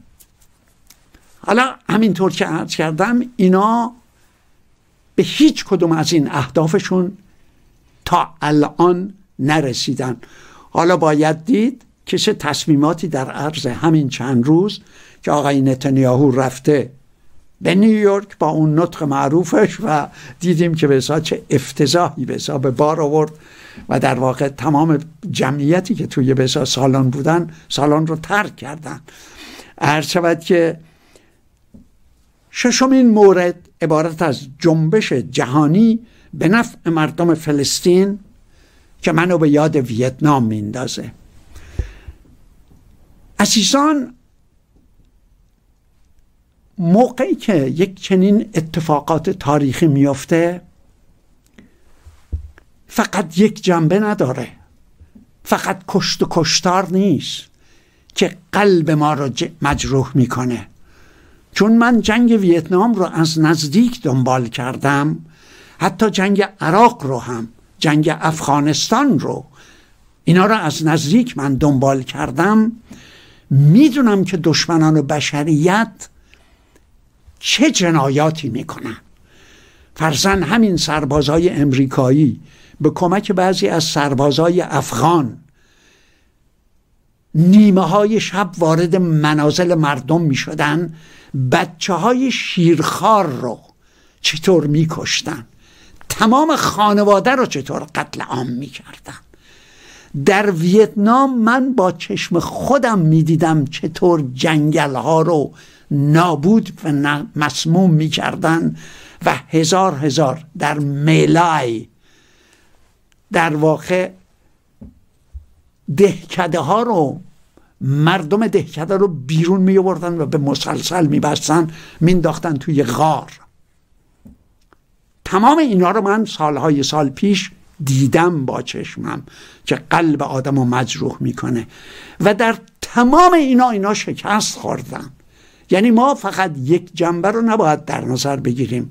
حالا همینطور که عرض کردم، اینا به هیچ کدوم از این اهدافشون تا الان نرسیدن. حالا باید دید که چه تصمیماتی در عرض همین چند روز که آقای نتانیاهو رفته به نیویورک با اون نطق معروفش و دیدیم که به حساب چه افتضاحی به حساب بار آورد و در واقع تمام جمعیتی که توی به حساب سالن بودن سالن رو ترک کردن. عرض شود که ششمین مورد عبارت از جنبش جهانی به نفع مردم فلسطین که منو به یاد ویتنام میندازه. عزیزان، موقعی که یک چنین اتفاقات تاریخی میفته فقط یک جنبه نداره، فقط کشت و کشتار نیست که قلب ما رو مجروح میکنه. چون من جنگ ویتنام رو از نزدیک دنبال کردم، حتی جنگ عراق رو هم، جنگ افغانستان رو، اینا رو از نزدیک من دنبال کردم. میدونم که دشمنان بشریت چه جنایاتی میکنن. فرضاً همین سربازای امریکایی به کمک بعضی از سربازای افغان نیمه های شب وارد منازل مردم میشدن، بچه های شیرخوار رو چطور میکشتن، تمام خانواده رو چطور قتل عام میکردن. در ویتنام من با چشم خودم میدیدم چطور جنگل ها رو نابود و مسموم میکردن و هزار هزار در میلای در واقع دهکده ها رو، مردم دهکده رو بیرون می آوردن و به مسلسل می بستن، می انداختن توی غار. تمام اینا رو من سالهای سال پیش دیدم با چشمم که قلب آدم رو مجروح میکنه و در تمام اینا اینا شکست خوردن. یعنی ما فقط یک جنبه رو نباید در نظر بگیریم.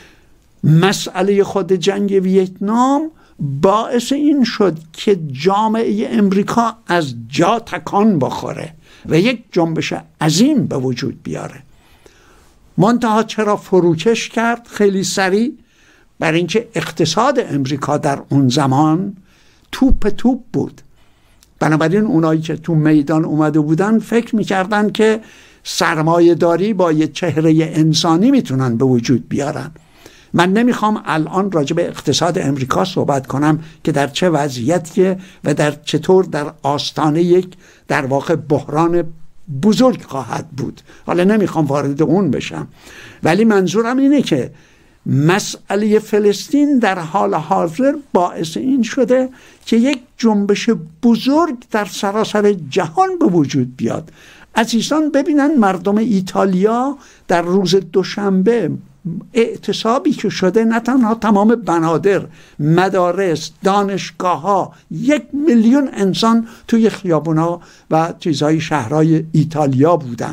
مسئله خود جنگ ویتنام باعث این شد که جامعه امریکا از جا تکان بخوره و یک جنبش عظیم به وجود بیاره. منتها چرا فروکش کرد خیلی سریع؟ برای اینکه اقتصاد امریکا در اون زمان توپ توپ بود. بنابراین اونایی که تو میدان اومده بودن فکر میکردن که سرمایه داری با یه چهره انسانی میتونن به وجود بیارن. من نمیخوام الان راجع به اقتصاد امریکا صحبت کنم که در چه وضعیتیه و در چطور در آستانه یک در واقع بحران بزرگ خواهد بود. حالا نمیخوام وارد اون بشم، ولی منظورم اینه که مسئله فلسطین در حال حاضر باعث این شده که یک جنبش بزرگ در سراسر جهان به وجود بیاد. عزیزان ببینن مردم ایتالیا در روز دوشنبه اعتصابی که شده، نه تنها تمام بنادر، مدارس، دانشگاه ها، یک میلیون انسان توی خیابونا و چیزهای شهرهای ایتالیا بودن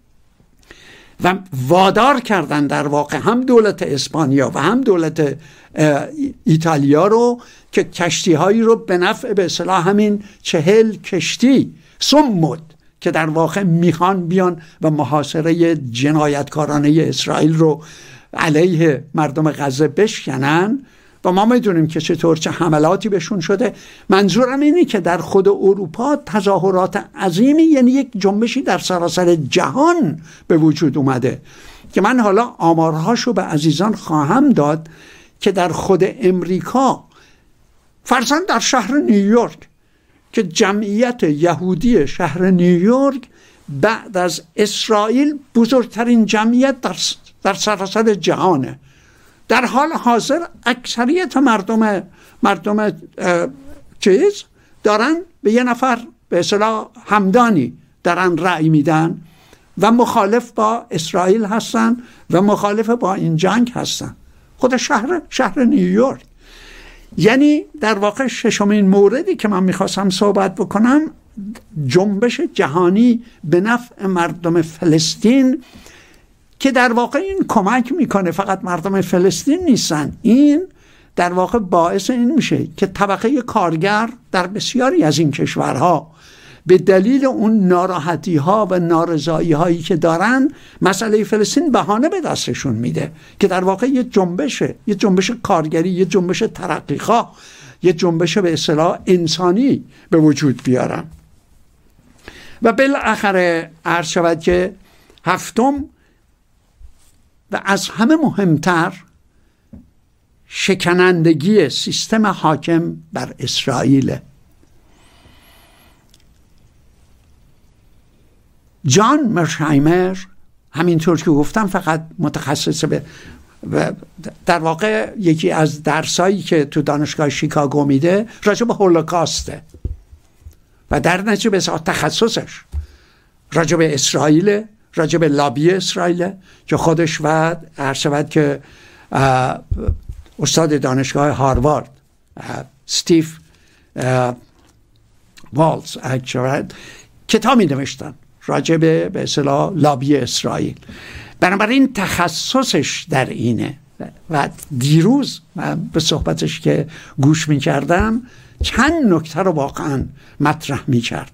و وادار کردن در واقع هم دولت اسپانیا و هم دولت ایتالیا رو که کشتی هایی رو به نفع به اصطلاح همین چهل کشتی سمود که در واقع میخوان بیان و محاصره جنایتکارانه اسرائیل رو علیه مردم غزه بشکنن و ما میدونیم که چطور چه حملاتی بهشون شده. منظورم اینه که در خود اروپا تظاهرات عظیمی، یعنی یک جنبشی در سراسر جهان به وجود اومده که من حالا آمارهاشو به عزیزان خواهم داد که در خود امریکا، فرضاً در شهر نیویورک که جمعیت یهودی شهر نیویورک بعد از اسرائیل بزرگترین جمعیت در در سراسر جهانه، در حال حاضر اکثریت مردم مردم چیز دارن به یه نفر به اصطلاح همدانی دارن رأی میدن و مخالف با اسرائیل هستن و مخالف با این جنگ هستن. خود شهر شهر نیویورک. یعنی در واقع ششمین موردی که من میخواستم صحبت بکنم، جنبش جهانی به نفع مردم فلسطین که در واقع این کمک میکنه فقط مردم فلسطین نیستن، این در واقع باعث این میشه که طبقه کارگر در بسیاری از این کشورها به دلیل اون ناراحتی ها و نارضایی هایی که دارن مسئله فلسطین بهانه به دستشون میده که در واقع یه جنبشه، یه جنبش کارگری، یه جنبش ترقیخواه، یه جنبش به اصطلاح انسانی به وجود بیارن. و بالاخره عرض شود که هفتم و از همه مهمتر شکنندگی سیستم حاکم بر اسرائیل. جان مرشایمر همینطور که گفتم فقط متخصص به و در واقع یکی از درسایی که تو دانشگاه شیکاگو میده راجع به هولوکاسته و در نتیجه به تخصصش راجع به اسرائیل، راجع به لابی اسرائیل که خودش و عرض شود که استاد دانشگاه هاروارد استیو والز کتاب می نوشتن راجع به به اصطلاح لابی اسرائیل. بنابراین تخصصش در اینه و دیروز من به صحبتش که گوش می کردم چند نکته رو واقعا مطرح می کرد.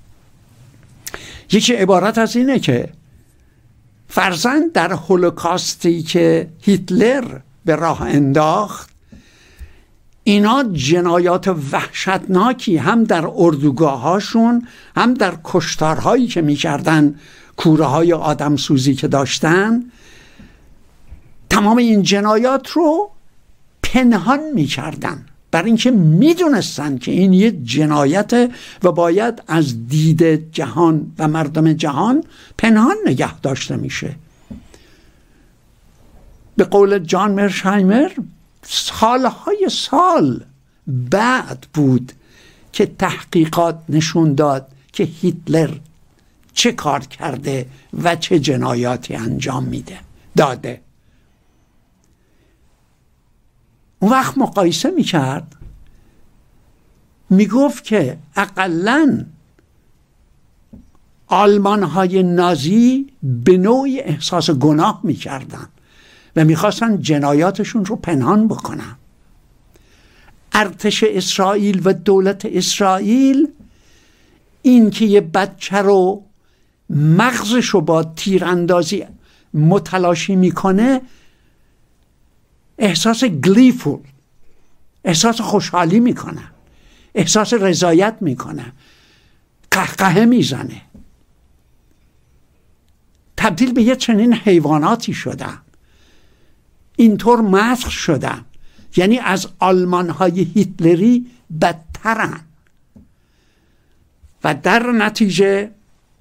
یکی عبارت از اینه که فرضاً در هولوکاستی که هیتلر به راه انداخت اینا جنایات وحشتناکی هم در اردوگاهاشون هم در کشتارهایی که میکردن، کوره های آدم سوزی که داشتن، تمام این جنایات رو پنهان میکردن برای اینکه میدونستن که این یه جنایت و باید از دید جهان و مردم جهان پنهان نگه داشته میشه. به قول جان مرشایمر سالهای سال بعد بود که تحقیقات نشون داد که هیتلر چه کار کرده و چه جنایاتی انجام میده داده. اون وقت مقایسه میکرد، میگفت که اقلن آلمان های نازی به نوعی احساس گناه میکردن و میخواستن جنایاتشون رو پنهان بکنن. ارتش اسرائیل و دولت اسرائیل این که یه بچه رو مغزش رو با تیراندازی متلاشی میکنه احساس گلیفول، احساس خوشحالی میکنه، احساس رضایت میکنه، قهقهه میزنه، تبدیل به یه چنین حیواناتی شدن، اینطور مسخ شدن، یعنی از آلمان های هیتلری بدترن و در نتیجه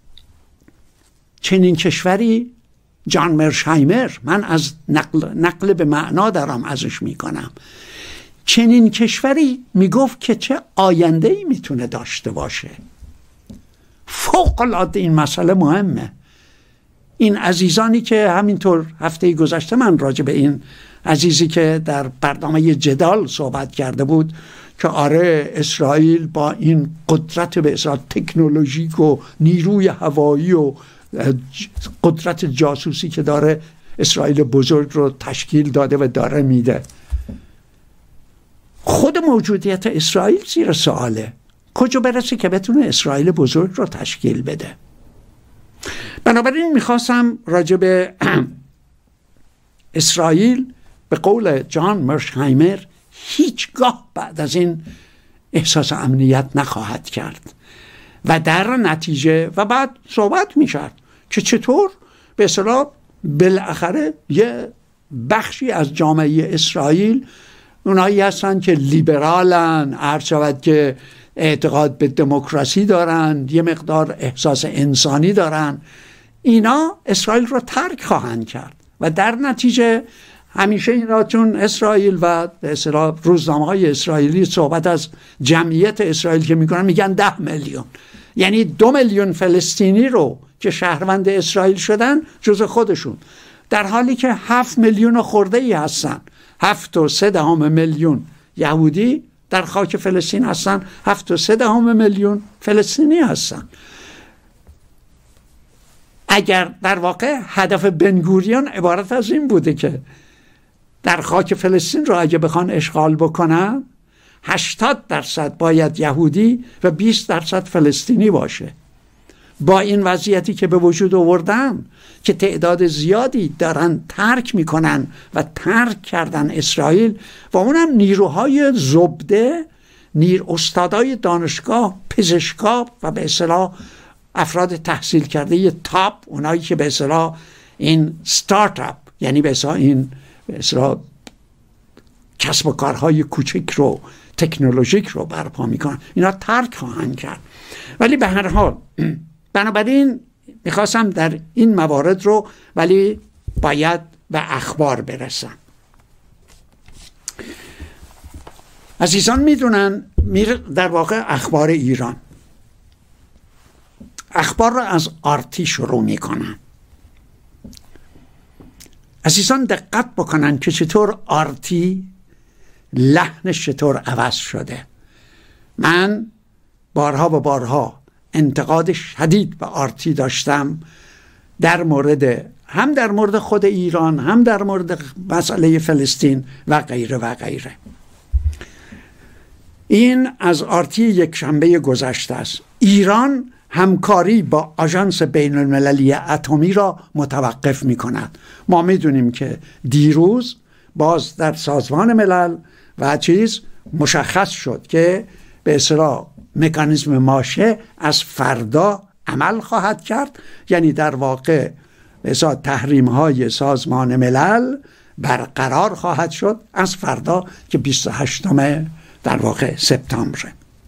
چنین کشوری جان مرشایمر، من از نقل, نقل به معنا دارم ازش میکنم، چنین کشوری میگفت که چه آینده‌ای میتونه داشته باشه. فوق العاده این مسئله مهمه. این عزیزانی که همینطور هفته گذشته من راجع به این عزیزی که در برنامه جدال صحبت کرده بود که آره اسرائیل با این قدرت به اصطلاح تکنولوژیک و نیروی هوایی و قدرت جاسوسی که داره اسرائیل بزرگ رو تشکیل داده و داره میده. خود موجودیت اسرائیل زیر سواله، کجا برسه که بتونه اسرائیل بزرگ رو تشکیل بده. بنابراین میخواستم راجع به اسرائیل به قول جان مرشایمر هیچگاه بعد از این احساس امنیت نخواهد کرد و در نتیجه و بعد صحبت میشد که چطور به اصطلاح بالاخره یه بخشی از جامعه اسرائیل اونایی هستن که لیبرالن، عرض شود که اعتقاد به دموکراسی دارن، یه مقدار احساس انسانی دارن، اینا اسرائیل رو ترک خواهند کرد و در نتیجه همیشه اینا چون اسرائیل و به اصطلاح روزنامه‌های اسرائیلی صحبت از جمعیت اسرائیل که میکنن میگن ده میلیون، یعنی دو میلیون فلسطینی رو که شهروند اسرائیل شدن جز خودشون، در حالی که هفت میلیون خورده ای هستن، هفت و سه دهم میلیون یهودی در خاک فلسطین هستن، هفت و سه دهم میلیون فلسطینی هستن. اگر در واقع هدف بنگوریان عبارت از این بوده که در خاک فلسطین رو اگه بخوان اشغال بکنن هشتاد درصد باید یهودی و بیست درصد فلسطینی باشه، با این وضعیتی که به وجود آوردن که تعداد زیادی دارن ترک میکنن و ترک کردن اسرائیل و اونم نیروهای زبده، نیر استادای دانشگاه، پزشکا و به اصطلاح افراد تحصیل کرده ی تاپ، اونایی که به اصطلاح این ستارتاپ یعنی به اصطلاح این به اصطلاح کسب و کارهای کوچک رو تکنولوژیک رو برپا میکنن، اینا ترک خواهند کرد. ولی به هر حال بنابراین میخواستم در این موارد رو ولی باید به اخبار برسن. عزیزان میدونن میره در واقع اخبار ایران، اخبار رو از آرتی شروع میکنن. عزیزان دقت بکنن که چطور آرتی لحنش چطور عوض شده. من بارها و بارها انتقاد شدید به آرتی داشتم در مورد هم در مورد خود ایران، هم در مورد مسئله فلسطین و غیره و غیره. این از آرتی یک شنبه گذشته است. ایران همکاری با آژانس بین المللی اتمی را متوقف می کند. ما می دونیم که دیروز باز در سازمان ملل و چیز مشخص شد که به اصطلاح مکانیزم ماشه از فردا عمل خواهد کرد، یعنی در واقع به اصطلاح تحریم های سازمان ملل برقرار خواهد شد از فردا که بیست و هشتم در واقع سپتامبر.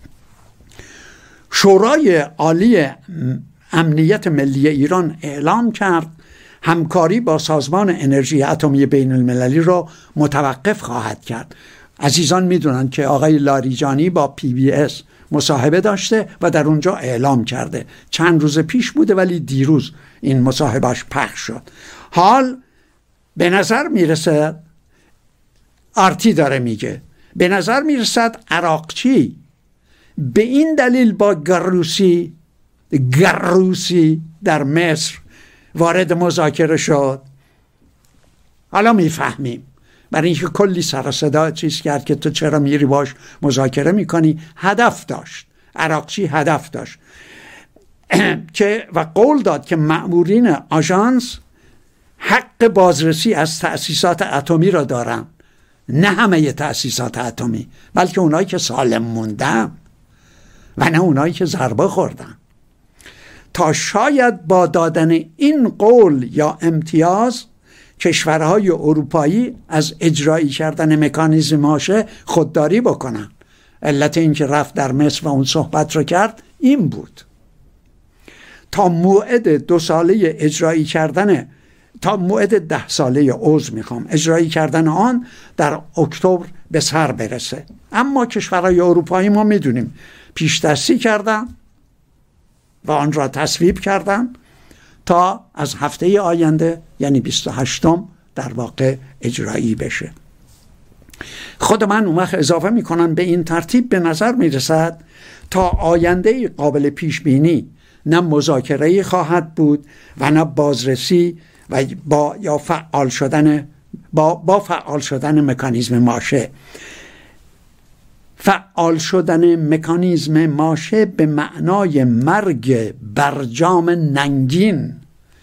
شورای عالی امنیت ملی ایران اعلام کرد همکاری با سازمان انرژی اتمی بین المللی را متوقف خواهد کرد. عزیزان میدونن که آقای لاریجانی با پی بی اس مصاحبه داشته و در اونجا اعلام کرده، چند روز پیش بوده ولی دیروز این مصاحبهش پخش شد. حال به نظر میرسد، آرتی داره میگه، به نظر میرسد عراقچی به این دلیل با گروسی گروسی در مصر وارد مذاکره شد. حالا میفهمیم، برای اینکه کلی سر و صدا چیز کرد که تو چرا میری باش مذاکره میکنی. هدف داشت، عراقچی هدف داشت که و قول داد که مأمورین آژانس حق بازرسی از تأسیسات اتمی را دارن، نه همه تأسیسات اتمی بلکه اونایی که سالم موندن و نه اونایی که ضربه خوردن، تا شاید با دادن این قول یا امتیاز کشورهای اروپایی از اجرایی کردن مکانیزم ماشه خودداری بکنن. علت این که رفت در مصر و اون صحبت رو کرد این بود تا موعد دو ساله اجرایی کردن تا موعد ده ساله عضو میخوام اجرایی کردن آن در اکتبر به سر برسه. اما کشورهای اروپایی ما میدونیم پیش دستی کردن و آن را تصویب کردن تا از هفته آینده یعنی بیست و هشتم در واقع اجرایی بشه. خود من اون وقت اضافه میکنم به این ترتیب به نظر میرسد تا آینده قابل پیش بینی نه مذاکره خواهد بود و نه بازرسی و با یا فعال شدن با با فعال شدن مکانیزم ماشه. فعال شدن مکانیزم ماشه به معنای مرگ برجام ننگین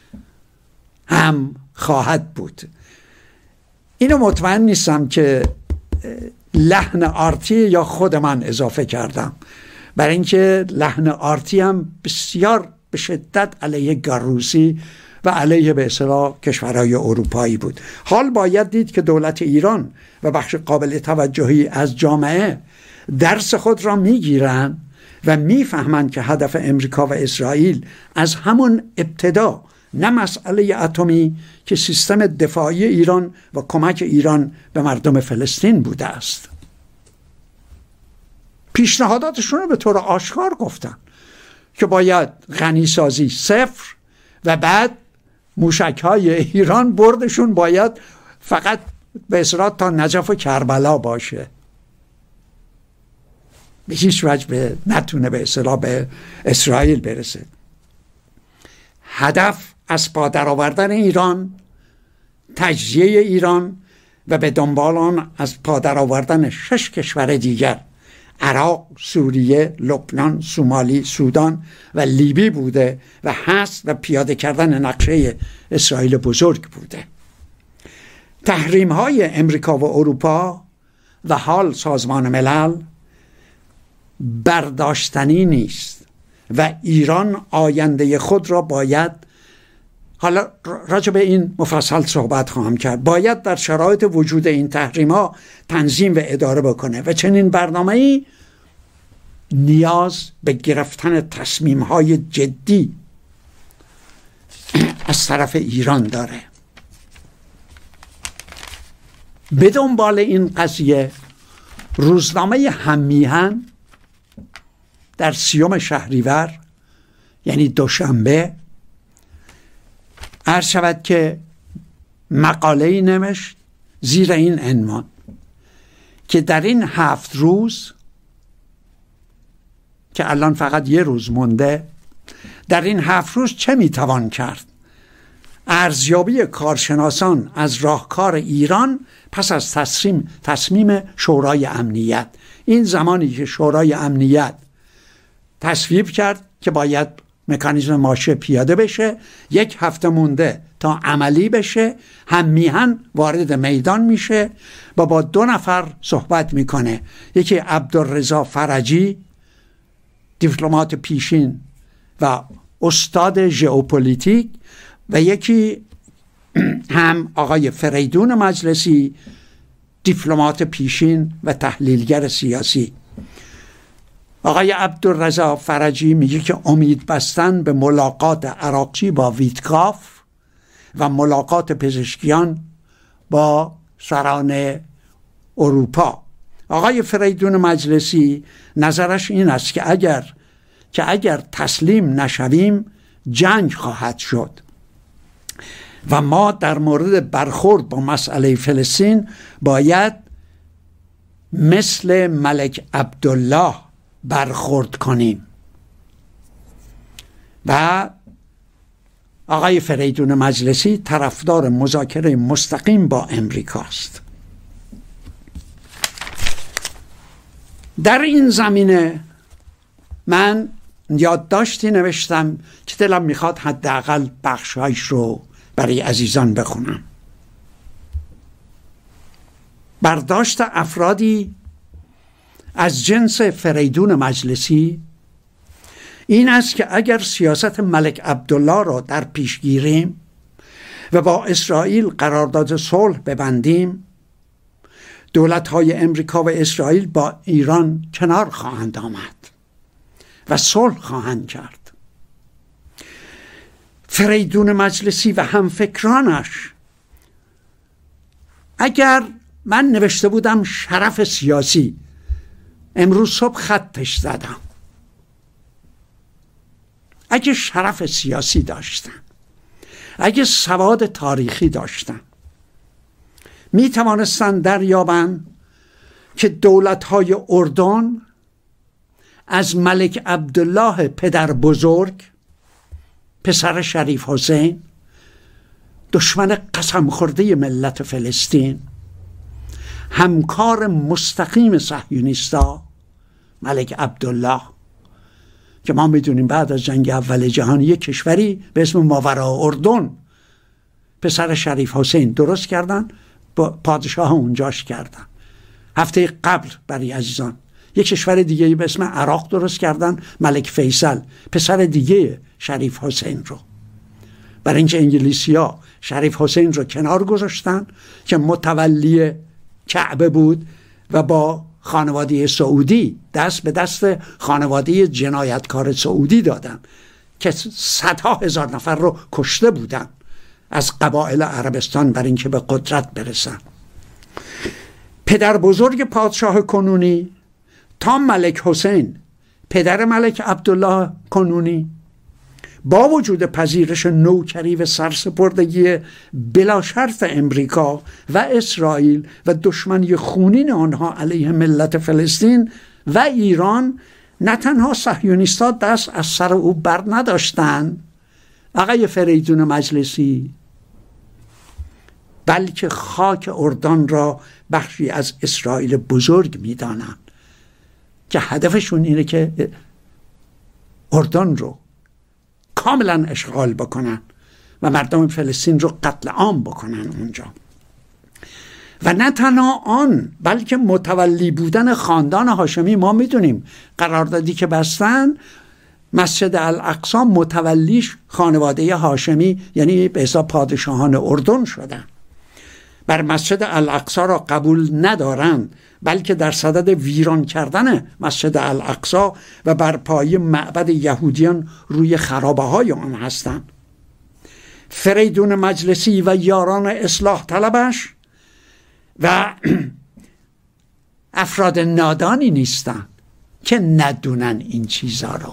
هم خواهد بود. اینو مطمئن نیستم که لحن آرتی یا خود من اضافه کردم، برای اینکه لحن آرتی هم بسیار به شدت علیه گروسی و علیه به اصطلاح کشورهای اروپایی بود. حال باید دید که دولت ایران و بخش قابل توجهی از جامعه درس خود را میگیرن و میفهمند که هدف امریکا و اسرائیل از همون ابتدا نه مسئله اتمی که سیستم دفاعی ایران و کمک ایران به مردم فلسطین بوده است. پیشنهاداتشون رو به طور آشکار گفتن که باید غنی سازی صفر و بعد موشک های ایران بردشون باید فقط به اصطلاح تا نجف و کربلا باشه، به هیچ وجه به نتونه به اصطلاح به اسرائیل برسه. هدف از پا درآوردن ایران، تجزیه ایران و به دنبال آن از پا درآوردن شش کشور دیگر، عراق، سوریه، لبنان، سومالی، سودان و لیبی بوده و هست و پیاده کردن نقشه اسرائیل بزرگ بوده. تحریم های امریکا و اروپا و حال سازمان ملل برداشتنی نیست و ایران آینده خود را باید، حالا راجع به این مفصل صحبت خواهم کرد، باید در شرایط وجود این تحریم ها تنظیم و اداره بکنه و چنین برنامه‌ای نیاز به گرفتن تصمیم های جدی از طرف ایران داره. به دنبال این قضیه روزنامه هممیهن در سیوم شهریور، یعنی دوشنبه، عرض شود که مقاله‌ای نوشت زیر این عنوان که در این هفت روز که الان فقط یه روز مونده، در این هفت روز چه میتوان کرد؟ ارزیابی کارشناسان از راهکار ایران پس از تصمیم تصمیم شورای امنیت. این زمانی که شورای امنیت تصویب کرد که باید مکانیزم ماشه پیاده بشه، یک هفته مونده تا عملی بشه، هم میهن وارد میدان میشه و با دو نفر صحبت میکنه، یکی عبدالرضا فرجی، دیپلمات پیشین و استاد ژئوپلیتیک، و یکی هم آقای فریدون مجلسی، دیپلمات پیشین و تحلیلگر سیاسی. آقای عبدالرضا فرجی میگه که امید بستن به ملاقات عراقچی با ویتکاف و ملاقات پزشکیان با سران اروپا. آقای فریدون مجلسی نظرش این است که اگر که اگر تسلیم نشویم جنگ خواهد شد و ما در مورد برخورد با مسئله فلسطین باید مثل ملک عبدالله برخورد کنیم. و آقای فریدون مجلسی طرفدار مذاکره مستقیم با امریکاست. در این زمینه من یادداشتی نوشتم که دلم میخواد حداقل بخشایش رو برای عزیزان بخونم. برداشت افرادی از جنس فریدون مجلسی این است که اگر سیاست ملک عبدالله را در پیش گیریم و با اسرائیل قرارداد صلح ببندیم، دولت‌های امریکا و اسرائیل با ایران کنار خواهند آمد و صلح خواهند کرد. فریدون مجلسی و همفکرانش، اگر من نوشته بودم شرف سیاسی، امروز صبح خطش زدم، اگه شرف سیاسی داشتن، اگه سواد تاریخی داشتن، می توانستن دریابند که دولت‌های اردن از ملک عبدالله پدر بزرگ، پسر شریف حسین، دشمن قسم خورده ملت فلسطین، همکار مستقیم صهیونیستا، ملک عبدالله که ما میدونیم بعد از جنگ اول جهان یک کشوری به اسم ماوراء اردن پسر شریف حسین درست کردن، با پادشاه اونجاش کردن. هفته قبل برای عزیزان یک کشور دیگه به اسم عراق درست کردن، ملک فیصل پسر دیگه شریف حسین رو. برای اینکه انگلیسی‌ها شریف حسین رو کنار گذاشتن که متولی کعبه بود و با خانواده سعودی دست به دست خانواده جنایتکار سعودی دادن که صدها هزار نفر رو کشته بودن از قبایل عربستان برای اینکه به قدرت برسن. پدر بزرگ پادشاه کنونی تا ملک حسین، پدر ملک عبدالله کنونی، با وجود پذیرش نوکری و سرسپردگی بلا شرط امریکا و اسرائیل و دشمنی خونین آنها علیه ملت فلسطین و ایران، نه تنها صهیونیست‌ها دست از سر او بر نداشتند آقای فریدون مجلسی، بلکه خاک اردن را بخشی از اسرائیل بزرگ می‌دانند که هدفشون اینه که اردن رو کاملا اشغال بکنن و مردم فلسطین رو قتل عام بکنن اونجا. و نه تنها آن، بلکه متولی بودن خاندان هاشمی. ما میدونیم قراردادی که بستن، مسجد الاقصی متولیش خانواده هاشمی، یعنی به حساب پادشاهان اردن شدن. بر مسجد الاقصی را قبول ندارند، بلکه در صدد ویران کردن مسجد الاقصی و برپایی معبد یهودیان روی خرابه های آن هستند. فریدون مجلسی و یاران اصلاح طلبش و افراد نادانی نیستند که ندونن این چیزا رو.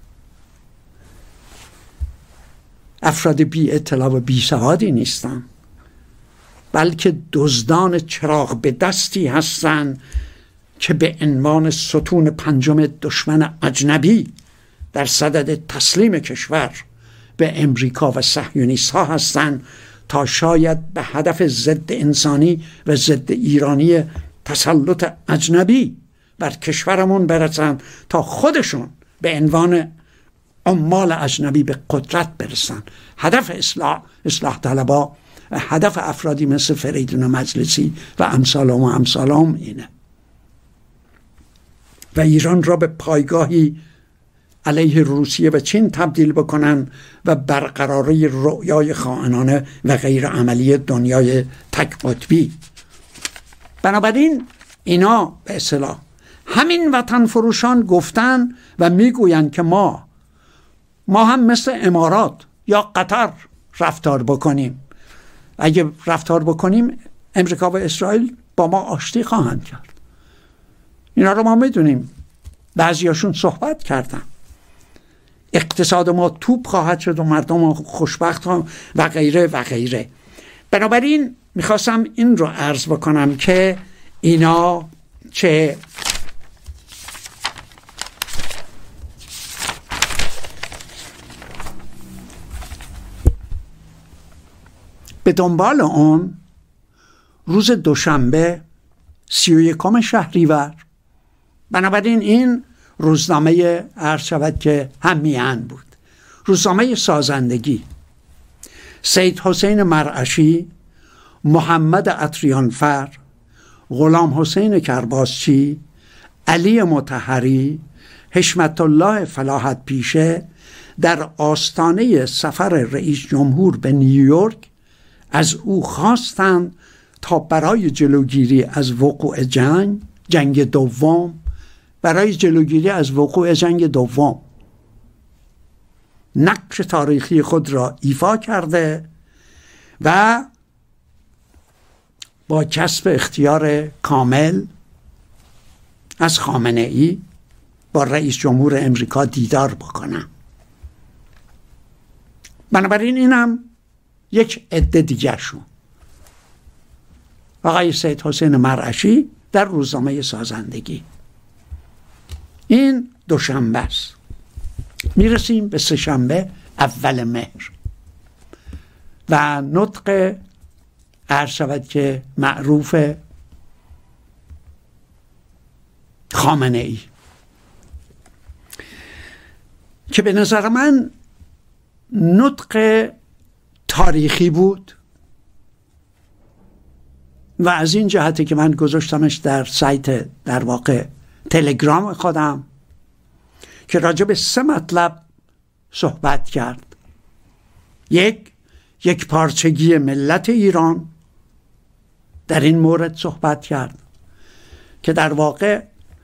افراد بی اطلاع و بی سوادی نیستند، بلکه دزدان چراغ به دستی هستند که به عنوان ستون پنجم دشمن اجنبی در صدد تسلیم کشور به امریکا و صهیونیست ها هستند تا شاید به هدف ضد انسانی و ضد ایرانی تسلط اجنبی بر کشورمون برسن تا خودشون به عنوان عمال اجنبی به قدرت برسن. هدف اصلاح اصلاح طلبا، هدف افرادی مثل فریدون مجلسی و امثالهم و امثالهم اینه. و ایران را به پایگاهی علیه روسیه و چین تبدیل بکنن و برقراری رؤیای خائنانه و غیر عملی دنیای تک قطبی. بنابراین اینا به اصطلاح همین وطن فروشان گفتن و میگویند که ما ما هم مثل امارات یا قطر رفتار بکنیم. اگه رفتار بکنیم امریکا و اسرائیل با ما آشتی خواهند کرد. اینا رو ما میدونیم، بعضیاشون صحبت کردن. اقتصاد ما توپ خواهد شد و مردم ما خوشبخت ها و غیره و غیره. بنابراین میخواستم این رو عرض بکنم که اینا چه به دنبال اون روز دوشنبه سی و یکم شهریور، بنابراین این روزنامه عرض شود که همیهن بود، روزنامه سازندگی، سید حسین مرعشی، محمد عطریانفر، غلام حسین کرباسچی، علی مطهری، حشمت الله فلاحت پیشه در آستانه سفر رئیس جمهور به نیویورک از او خواستند تا برای جلوگیری از وقوع جنگ جنگ دوم برای جلوگیری از وقوع جنگ دوم نقش تاریخی خود را ایفا کرده و با کسب اختیار کامل از خامنه ای با رئیس جمهور امریکا دیدار بکنم. بنابراین اینم یک عده دیگر شون، آقای سید حسین مرعشی در روزنامه سازندگی. این دوشنبه است. میرسیم به سه شنبه اول مهر و نطق عرض شود که معروف خامنه ای که به نظر من نطق تاریخی بود و از این جهتی که من گذاشتمش در سایت در واقع تلگرام خودم که راجع به سه مطلب صحبت کرد. یک یک پارچگی ملت ایران، در این مورد صحبت کرد که در واقع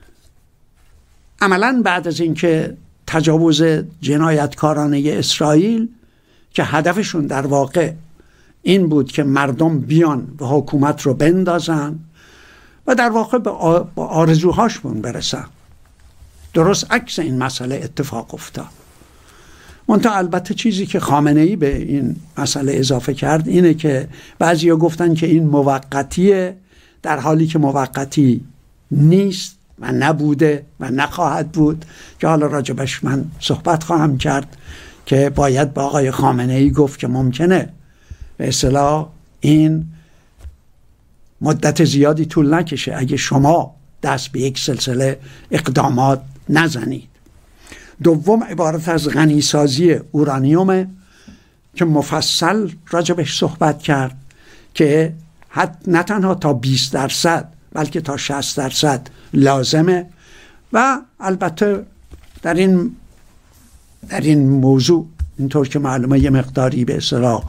عملاً بعد از اینکه تجاوز جنایتکارانه اسرائیل که هدفشون در واقع این بود که مردم بیان و حکومت رو بندازن و در واقع به آرزوهاشون برسن، درست عکس این مسئله اتفاق افتاد. منتها البته چیزی که خامنه ای به این مسئله اضافه کرد اینه که بعضیا گفتن که این موقتیه، در حالی که موقتی نیست و نبوده و نخواهد بود، که حالا راجبش من صحبت خواهم کرد که باید با آقای خامنه ای گفت که ممکنه به اصطلاح این مدت زیادی طول نکشه اگه شما دست به یک سلسله اقدامات نزنید. دوم عبارت از غنیسازی اورانیوم که مفصل راجبش صحبت کرد که حتی نه تنها تا بیست درصد بلکه تا شصت درصد لازمه و البته در این در این موضوع اینطور که معلومه یه مقداری به اصطلاح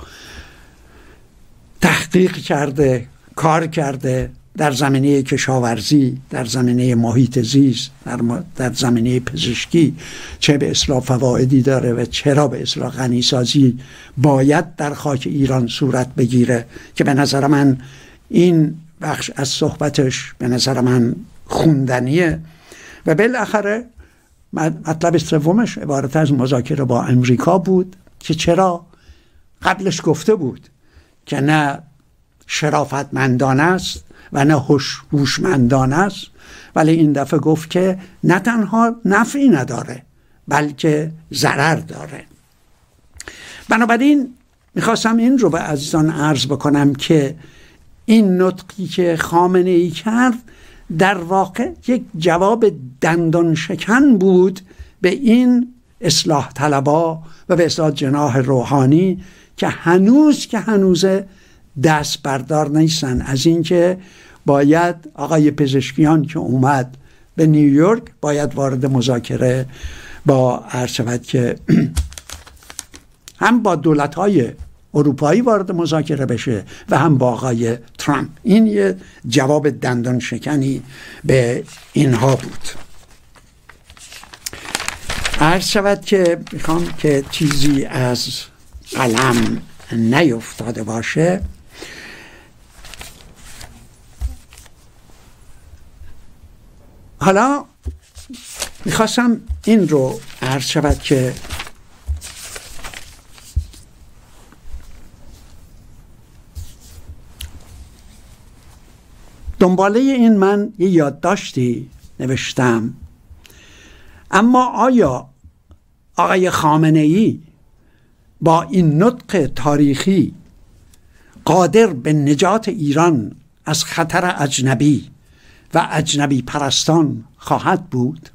تحقیق کرده، کار کرده در زمینه کشاورزی، در زمینه محیط زیست، در, در زمینه پزشکی چه به اصطلاح فوایدی داره و چرا به اصطلاح غنیسازی باید در خاک ایران صورت بگیره که به نظر من این بخش از صحبتش به نظر من خوندنیه. و بالاخره مطلب سومش عبارت از مذاکره با امریکا بود که چرا قبلش گفته بود که نه شرافتمندانه است و نه هوشمندانه است، ولی این دفعه گفت که نه تنها نفعی نداره بلکه ضرر داره. بنابراین میخواستم این رو به عزیزان عرض بکنم که این نطقی که خامنه ای کرد در واقع یک جواب دندان شکن بود به این اصلاح طلبا و به اصلاح جناح روحانی که هنوز که هنوز دست بردار نیستن از اینکه باید آقای پزشکیان که اومد به نیویورک باید وارد مذاکره با عرض شود که هم با دولت‌های اروپایی وارد مذاکره بشه و هم با آقای ترامپ. این یه جواب دندان شکنی به اینها بود. عرض شود که میخوام که چیزی از قلم نیفتاده باشه. حالا میخواستم این رو عرض شود که دنباله این من یه یادداشتی نوشتم، اما آیا آقای خامنه ای با این نطق تاریخی قادر به نجات ایران از خطر اجنبی و اجنبی پرستان خواهد بود؟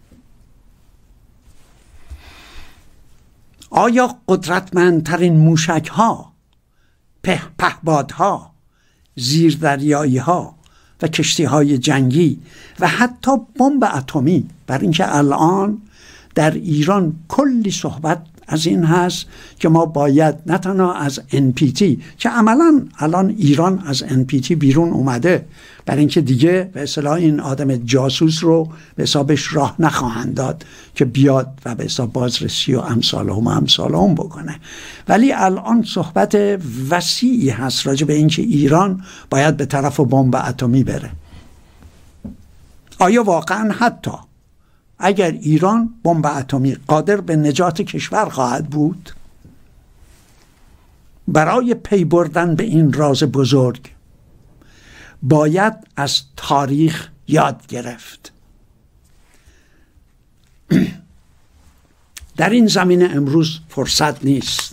آیا قدرتمندترین موشک ها، پهپادها، زیردریایی ها و کشتی های جنگی و حتی بمب اتمی، بر اینکه الان در ایران کلی صحبت از این هست که ما باید نه تنها از ان پی تی که عملا الان ایران از ان پی تی بیرون اومده، برای اینکه دیگه به اصطلاح این آدم جاسوس رو به حسابش راه نخواهند داد که بیاد و به حساب بازرسی و امثال هم امثال هم بکنه، ولی الان صحبت وسیعی هست راجع به اینکه ایران باید به طرف بمب اتمی بره. آیا واقعا حتی اگر ایران بمب اتمی قادر به نجات کشور خواهد بود؟ برای پی بردن به این راز بزرگ باید از تاریخ یاد گرفت. در این زمینه امروز فرصت نیست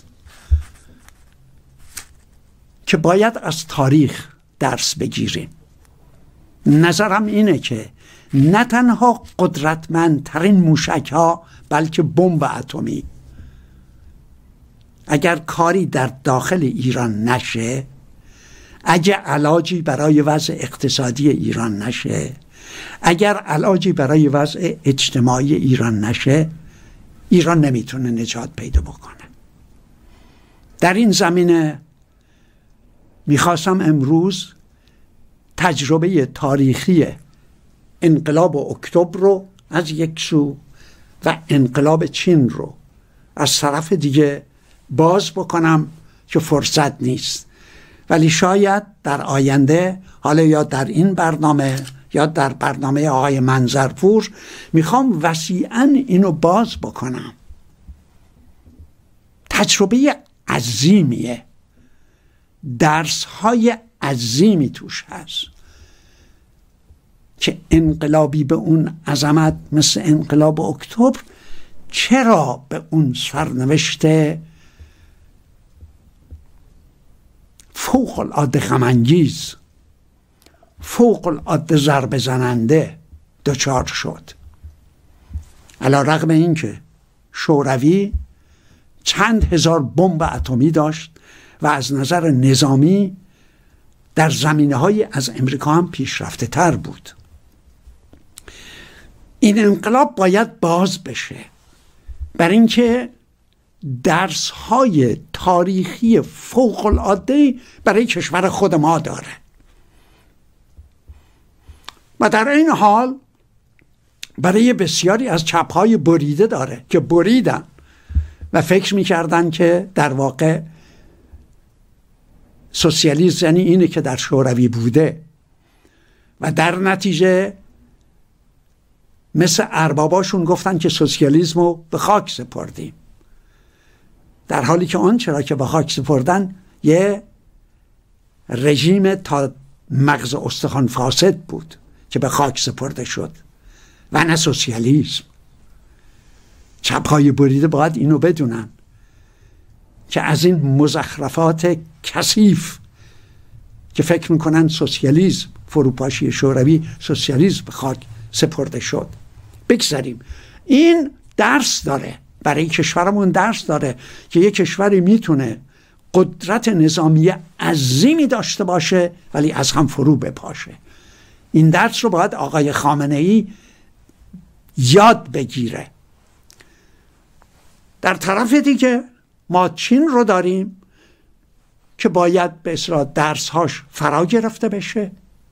که باید از تاریخ درس بگیریم. نظرم اینه که نه تنها قدرتمندترین موشک ها بلکه بمب اتمی اگر کاری در داخل ایران نشه، اگر علاجی برای وضع اقتصادی ایران نشه، اگر علاجی برای وضع اجتماعی ایران نشه، ایران نمیتونه نجات پیدا بکنه. در این زمینه میخواستم امروز تجربه تاریخی انقلاب اکتبر رو از یک سو و انقلاب چین رو از طرف دیگه باز بکنم که فرصت نیست، ولی شاید در آینده، حالا یا در این برنامه یا در برنامه آقای منظرپور، میخوام وسیعاً اینو باز بکنم. تجربه عظیمیه، درس‌های عظیمی توش هست که انقلابی به اون عظمت مثل انقلاب اکتبر چرا به اون سرنوشت فوق العاده غم‌انگیز، فوق العاده ضربه زننده دچار شد؟ علی رغم اینکه شوروی چند هزار بمب اتمی داشت و از نظر نظامی در زمینه‌های از امریکا هم پیشرفته تر بود. این انقلاب باید باز بشه، برای اینکه درس‌های تاریخی فوق‌العاده برای کشور خود ما داره و در این حال برای بسیاری از چپ‌های بریده داره که بریدن و فکر می‌کردن که در واقع سوسیالیسم یعنی اینه که در شوروی بوده و در نتیجه مثل ارباباشون گفتن که سوسیالیسم رو به خاک سپردیم، در حالی که آن چرا که به خاک سپردن یه رژیم تا مغز استخوان فاسد بود که به خاک سپرده شد و نه سوسیالیسم. چپ‌های بریده باید اینو بدونن که از این مزخرفات کثیف که فکر میکنن سوسیالیسم فروپاشی شوروی، سوسیالیسم به خاک سپرده شد، بگذاریم. این درس داره برای کشورمون، درس داره که یک کشوری میتونه قدرت نظامی عظیمی داشته باشه ولی از هم فرو بپاشه. این درس رو باید آقای خامنه ای یاد بگیره. در طرف دیگه ما چین رو داریم که باید به اصطلاح درسهاش فرا گرفته بشه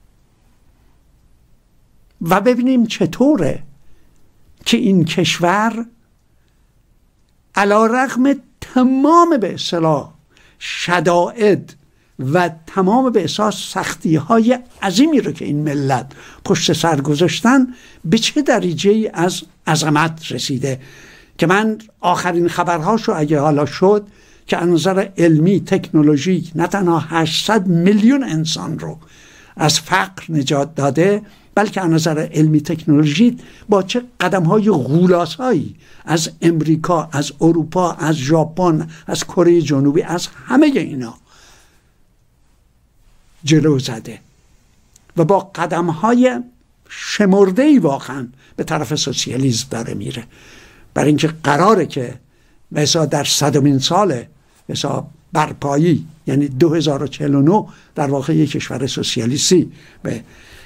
و ببینیم چطوره که این کشور علی رغم تمام به اصطلاح شدائد و تمام به اصطلاح سختی های عظیمی رو که این ملت پشت سر گذاشتن به چه درجه از عظمت رسیده، که من آخرین خبرهاشو اگه حالا شد که از نظر علمی تکنولوژیک نه تنها هشتصد میلیون انسان رو از فقر نجات داده، بلکه از نظر علمی تکنولوژی با چه قدم‌های غولاسایی از امریکا، از اروپا، از ژاپن، از کره جنوبی، از همه اینا جلو زده و با قدم‌های شمرده‌ای واقعا به طرف سوسیالیسم داره میره. برای اینکه قراره که مثلا در صدمین سال مثلا برپایی یعنی دو هزار و چهل و نه در واقع یک کشور سوسیالیستی به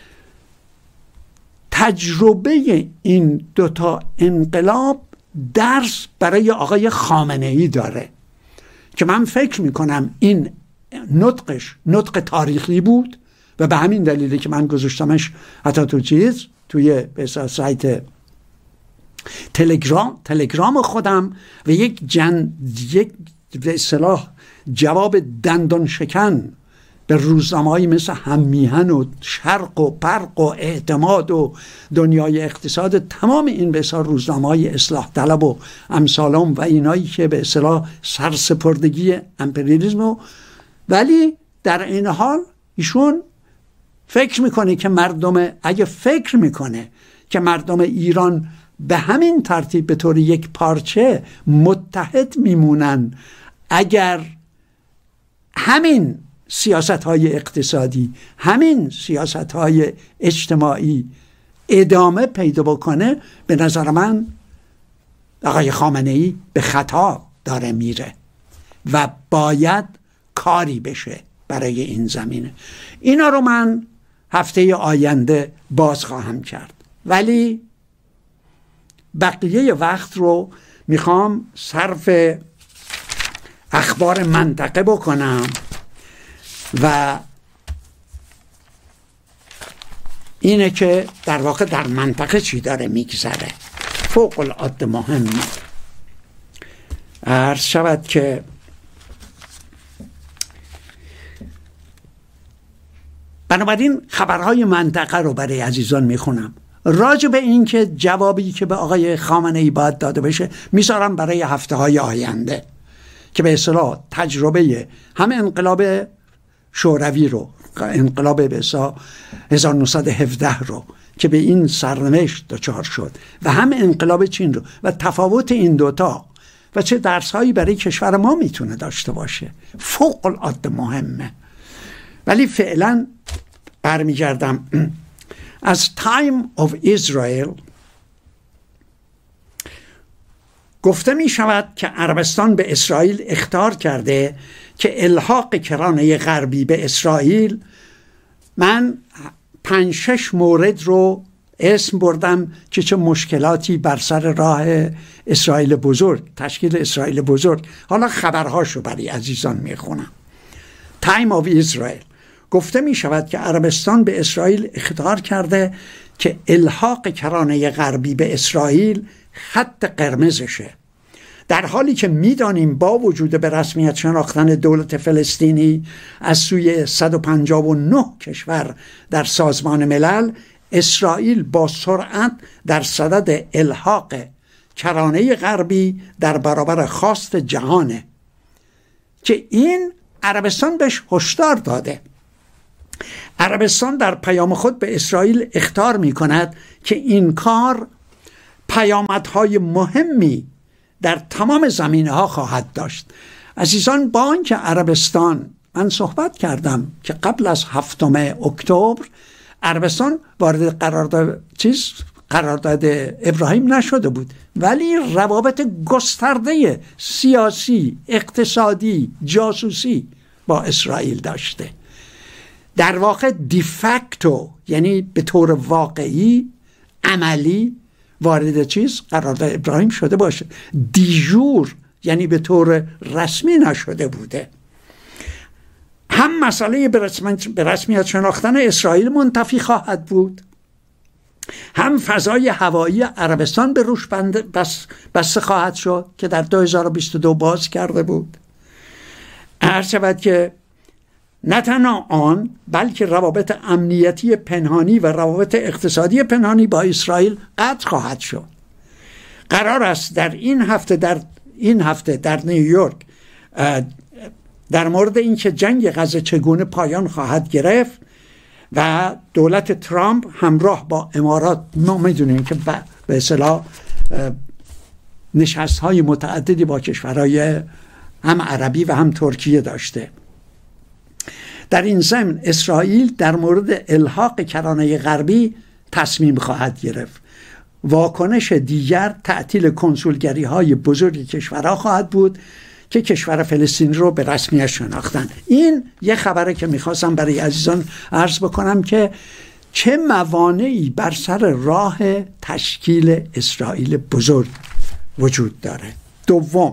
تجربه این دوتا انقلاب درس برای آقای خامنه ای داره که من فکر میکنم این نطقش نطق تاریخی بود و به همین دلیله که من گذاشتمش حتی تو چیز توی سایت تلگرام تلگرام خودم و یک جن یک به اصطلاح جواب دندان شکن به روزنامه‌هایی مثل هممیهن و شرق و برق و اعتماد و دنیای اقتصاد، تمام این به اصطلاح روزنامه‌های اصلاح طلب و امثالهم و اینایی که به اصطلاح سرسپردگی امپریالیسم، ولی در این حال ایشون فکر میکنه که مردم اگه فکر میکنه که مردم ایران به همین ترتیب به طور یک پارچه متحد میمونن اگر همین سیاست‌های اقتصادی، همین سیاست‌های اجتماعی ادامه پیدا بکنه، به نظر من آقای خامنه‌ای به خطا داره میره و باید کاری بشه برای این زمینه. اینا رو من هفته آینده باز خواهم کرد، ولی بقیه وقت رو میخوام صرف اخبار منطقه بکنم و اینه که در واقع در منطقه چی داره میگذره. فوق العاده مهمه. عرض شود که بنابراین خبرهای منطقه رو برای عزیزان میخونم. راجع به این که جوابی که به آقای خامنه ای باید داده بشه میذارم برای هفته های آینده که به اصطلاح تجربه هم انقلاب شوروی رو، انقلاب به اصطلاح هزار و نهصد و هفده رو که به این سرنوشت دچار شد و هم انقلاب چین رو و تفاوت این دوتا و چه درسهایی برای کشور ما میتونه داشته باشه فوق العاده مهمه. ولی فعلا برمیگردم از Time of Israel گفته می شود که عربستان به اسرائیل اخطار کرده که الحاق کرانه غربی به اسرائیل، من پنج شش مورد رو اسم بردم که چه مشکلاتی بر سر راه اسرائیل بزرگ، تشکیل اسرائیل بزرگ. حالا خبرهاشو برای عزیزان می خونم. Time of Israel گفته می شود که عربستان به اسرائیل اخطار کرده که الحاق کرانه غربی به اسرائیل خط قرمزشه، در حالی که میدانیم با وجود به رسمیت شناختن دولت فلسطینی از سوی صد و پنجاه و نه کشور در سازمان ملل، اسرائیل با سرعت در صدد الحاق کرانه غربی در برابر خواست جهانه که این عربستان بهش هشدار داده. عربستان در پیام خود به اسرائیل اخطار می کند که این کار پیامدهای مهمی در تمام زمینه ها خواهد داشت. عزیزان، با آنکه عربستان، من صحبت کردم که قبل از هفتم اکتبر عربستان وارد قرارداد چیز قرارداد ابراهیم نشده بود، ولی روابط گسترده سیاسی، اقتصادی، جاسوسی با اسرائیل داشته. در واقع دیفکتو، یعنی به طور واقعی عملی وارد چیز قرارداد ابراهیم شده باشه، دیجور یعنی به طور رسمی نشده بوده. هم مسئله به رسمیت شناختن اسرائیل منتفی خواهد بود، هم فضای هوایی عربستان به روش بس بسته خواهد شد که در دو هزار و بیست و دو باز کرده بود. عرض شود که نه تنها آن، بلکه روابط امنیتی پنهانی و روابط اقتصادی پنهانی با اسرائیل قطع خواهد شد. قرار است در این هفته در این هفته در نیویورک در مورد اینکه جنگ غزه چگونه پایان خواهد گرفت و دولت ترامپ همراه با امارات، ما میدونیم که به اصطلاح نشست‌های متعددی با کشورهای هم عربی و هم ترکیه داشته. در این ضمن اسرائیل در مورد الحاق کرانه غربی تصمیم خواهد گرفت. واکنش دیگر تعطیل کنسولگری های بزرگ کشورها خواهد بود که کشور فلسطین رو به رسمیت شناختن. این یه خبره که میخواستم برای عزیزان عرض بکنم که چه موانعی بر سر راه تشکیل اسرائیل بزرگ وجود داره. دوم،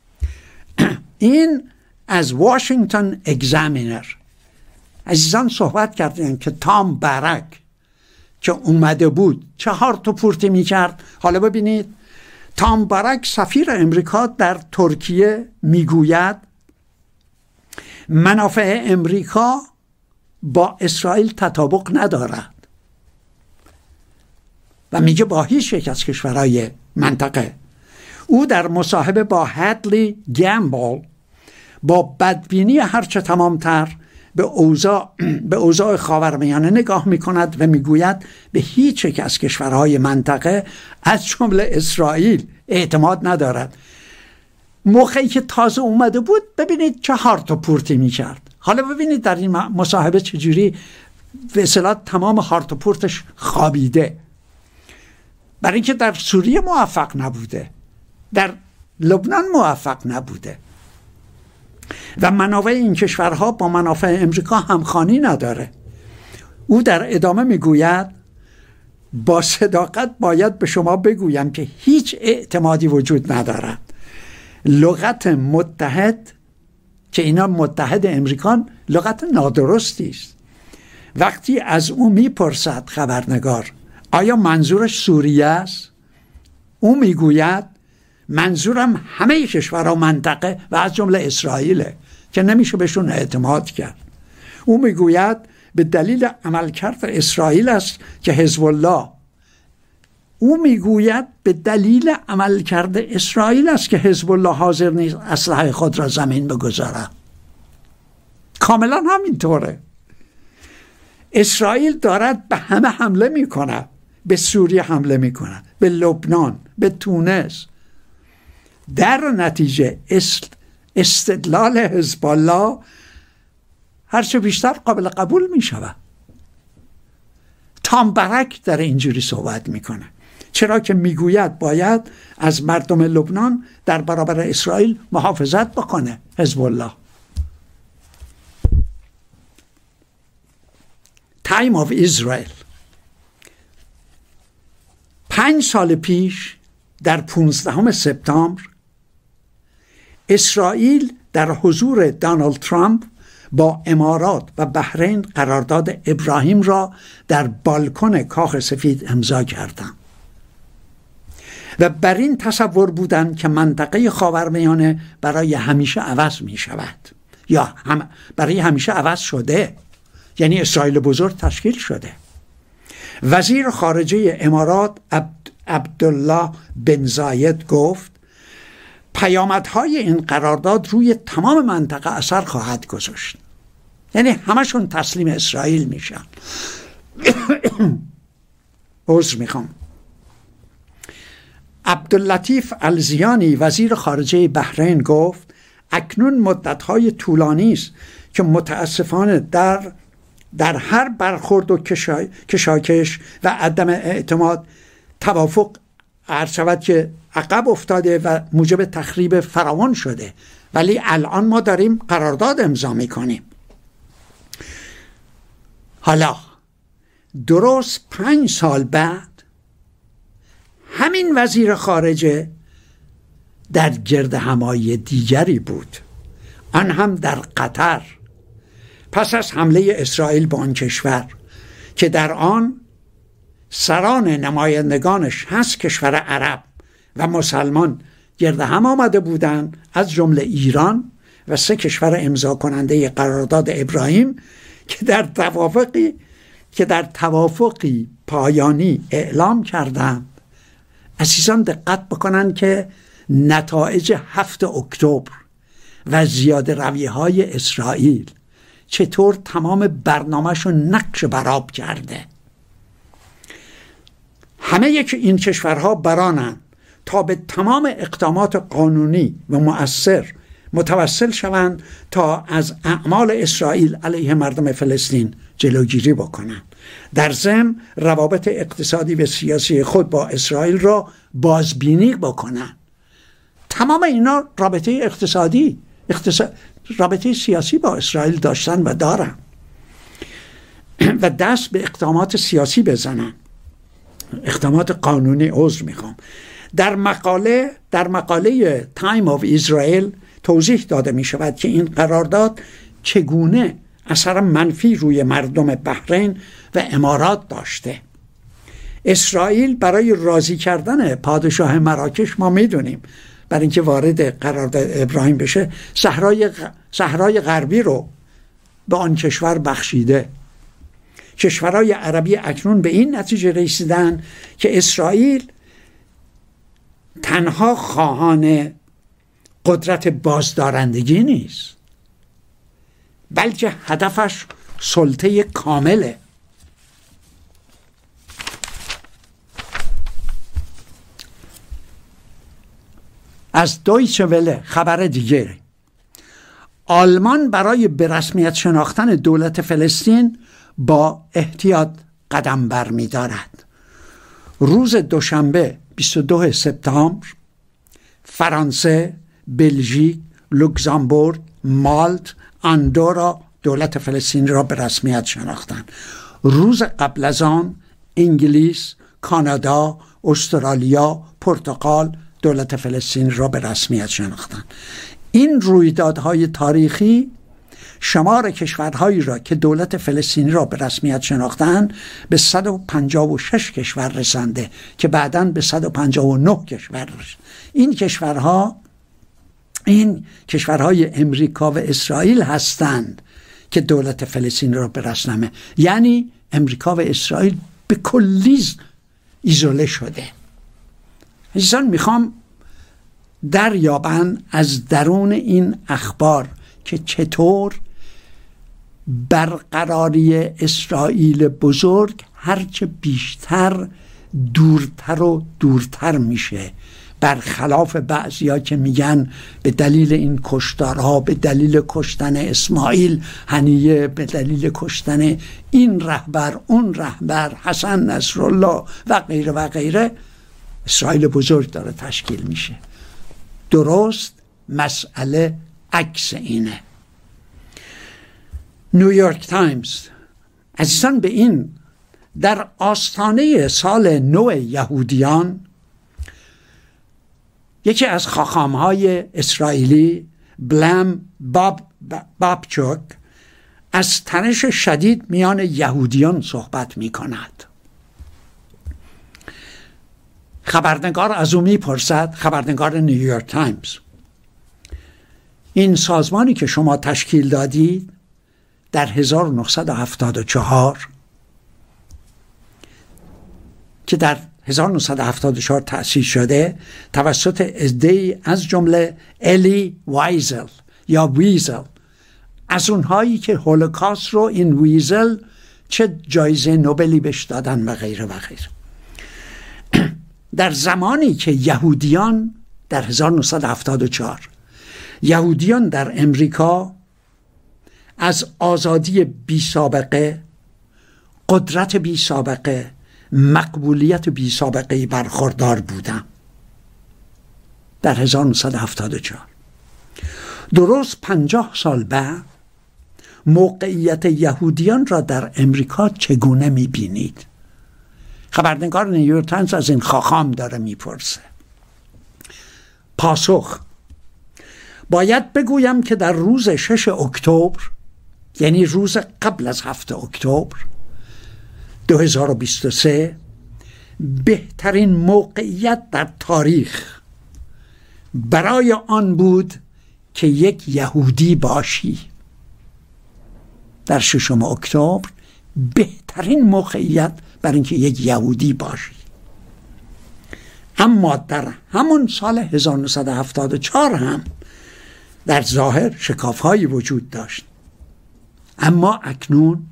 این از واشنگتن اگزامینر عزیزان صحبت کردن که تام برک که اومده بود چهار تا پورتی میکرد. حالا ببینید تام برک سفیر امریکا در ترکیه میگوید منافع امریکا با اسرائیل تطابق ندارد و میگه با هیچ یک از کشورهای منطقه. او در مصاحبه با هدلی گامبل با بدبینی هرچه تمامتر به اوضاع به اوضاع خاورمیانه نگاه میکند و میگوید به هیچ یک از کشورهای منطقه از جمله اسرائیل اعتماد ندارد. موقعی که تازه اومده بود ببینید چهار تا پورتی میکرد. حالا ببینید در این مصاحبه چجوری به اصطلاح تمام هارت و پورتش خوابیده، برای اینکه در سوریه موفق نبوده، در لبنان موفق نبوده و منافع این کشورها با منافع امریکا همخوانی نداره. او در ادامه میگوید با صداقت باید به شما بگویم که هیچ اعتمادی وجود ندارد. لغت متحد که اینا متحد امریکان لغت نادرستی است. وقتی از او میپرسد خبرنگار آیا منظورش سوریه است، او میگوید منظورم همه کشورها منطقه و از جمله اسرائیله که نمیشه بهشون اعتماد کرد. او میگوید به دلیل عملکرد اسرائیل است که حزب الله او میگوید به دلیل عملکرد اسرائیل است که حزب الله حاضر نیست اسلحه خود را زمین بگذارد. کاملا همینطوره. اسرائیل دارد به همه حمله میکنه به سوریه حمله میکنن، به لبنان، به تونس. در نتیجه استدلال حزب الله هرچه بیشتر قابل قبول میشود. تام برک در اینجوری صحبت میکنه، چرا که میگوید باید از مردم لبنان در برابر اسرائیل محافظت بکنه حزب الله. تایم آف اسرائیل. پنج سال پیش در پانزدهم سپتامبر اسرائیل در حضور دونالد ترامپ با امارات و بحرین قرارداد ابراهیم را در بالکن کاخ سفید امضا کردند و بر این تصور بودند که منطقه خاورمیانه برای همیشه عوض می شود یا هم برای همیشه عوض شده، یعنی اسرائیل بزرگ تشکیل شده. وزیر خارجه امارات عبد عبدالله بن زاید گفت پیامدهای این قرارداد روی تمام منطقه اثر خواهد گذاشت، یعنی همشون تسلیم اسرائیل میشن. عذر میخوام. عبداللطیف الزیانی وزیر خارجه بحرین گفت اکنون مدتهای طولانی است که متاسفانه در در هر برخورد و کشا... کشاکش و عدم اعتماد توافق عرض شود که عقب افتاده و موجب تخریب فراوان شده، ولی الان ما داریم قرارداد امضا میکنیم. حالا درست پنج سال بعد همین وزیر خارجه در گرد همایی دیگری بود، آن هم در قطر، پس از حمله اسرائیل به آن کشور که در آن سران نمایندگانش هست کشور عرب و مسلمان گرد هم آمده بودند، از جمله ایران و سه کشور امضا کننده قرارداد ابراهیم که در توافقی که در توافقی پایانی اعلام کردند. عزیزان دقت بکنن که نتایج هفت اکتبر و زیاده روی های اسرائیل چطور تمام برنامه‌شو نقش برآب کرده. همه یک این کشورها برانند تا به تمام اقدامات قانونی و مؤثر متوسل شوند تا از اعمال اسرائیل علیه مردم فلسطین جلوگیری بکنند. در ضمن روابط اقتصادی و سیاسی خود با اسرائیل را بازبینی بکنند. تمام اینا رابطه اقتصادی اقتصاد، رابطه سیاسی با اسرائیل داشتن و دارن و دست به اقدامات سیاسی بزنن، اقدامات قانونی. عذر میخوام. در مقاله در مقاله تایم آف اسرائیل توضیح داده می شود که این قرارداد چگونه اثر منفی روی مردم بحرین و امارات داشته. اسرائیل برای راضی کردن پادشاه مراکش، ما میدونیم برای اینکه وارد قرارداد ابراهیم بشه، صحرای صحرای غربی رو به آن کشور بخشیده. کشورهای عربی اکنون به این نتیجه رسیدن که اسرائیل تنها خواهان قدرت بازدارندگی نیست، بلکه هدفش سلطه کامله. از دویچه وله خبر دیگری. آلمان برای به رسمیت شناختن دولت فلسطین با احتیاط قدم بر می دارد. روز دوشنبه بیست و دو سپتامبر فرانسه، بلژیک، لوکزامبورگ، مالت، اندورا دولت فلسطین را به رسمیت شناختند. روز قبل از آن انگلیس، کانادا، استرالیا، پرتغال دولت فلسطین را به رسمیت شناختند. این رویدادهای تاریخی شمار کشورهایی را که دولت فلسطینی را به رسمیت شناختند به صد و پنجاه و شش کشور رسانده که بعداً به صد و پنجاه و نه کشور رسید. این کشورها این کشورهای امریکا و اسرائیل هستند که دولت فلسطین را به رسمیت، یعنی امریکا و اسرائیل به کلی ایزوله شده. عزیزان میخوام دریابن از درون این اخبار که چطور برقراری اسرائیل بزرگ هرچه بیشتر دورتر و دورتر میشه، برخلاف بعضیا که میگن به دلیل این کشتارها، به دلیل کشتن اسماعیل هنیه، به دلیل کشتن این رهبر اون رهبر، حسن نصرالله و غیره و غیره، اسرائیل بزرگ داره تشکیل میشه. درست مسئله عکس اینه. نیویورک تایمز: عزیزان، به این در آستانه سال نو یهودیان یکی از خاخامهای اسرائیلی، بلم باب بابچوک، از تنش شدید میان یهودیان صحبت می کند. خبرنگار از او میپرسد، خبرنگار نیویورک تایمز: این سازمانی که شما تشکیل دادید در هزار و نهصد و هفتاد و چهار که در هزار و نهصد و هفتاد و چهار تأسیس شده توسط عده‌ای از جمله الی وایزل یا ویزل، از اونهایی که هولوکاست رو این ویزل چه جایزه نوبلی بهش دادن و غیره و غیره. در زمانی که یهودیان در هزار و نهصد و هفتاد و چهار یهودیان در امریکا از آزادی بی سابقه، قدرت بی سابقه، مقبولیت بی سابقه برخوردار بودن در هزار و نهصد و هفتاد و چهار، درست پنجاه سال بعد موقعیت یهودیان را در امریکا چگونه می‌بینید؟ خبرنگار نیویورک تایمز از این خاخام داره میپرسه. پاسخ: باید بگویم که در روز شش اکتبر، یعنی روز قبل از هفت اکتبر دو هزار و بیست و سه، بهترین موقعیت در تاریخ برای آن بود که یک یهودی باشی. در ششم اکتبر بهترین موقعیت برای اینکه یک یهودی باشی. اما در همون سال هزار و نهصد و هفتاد و چهار هم در ظاهر شکاف‌هایی وجود داشت. اما اکنون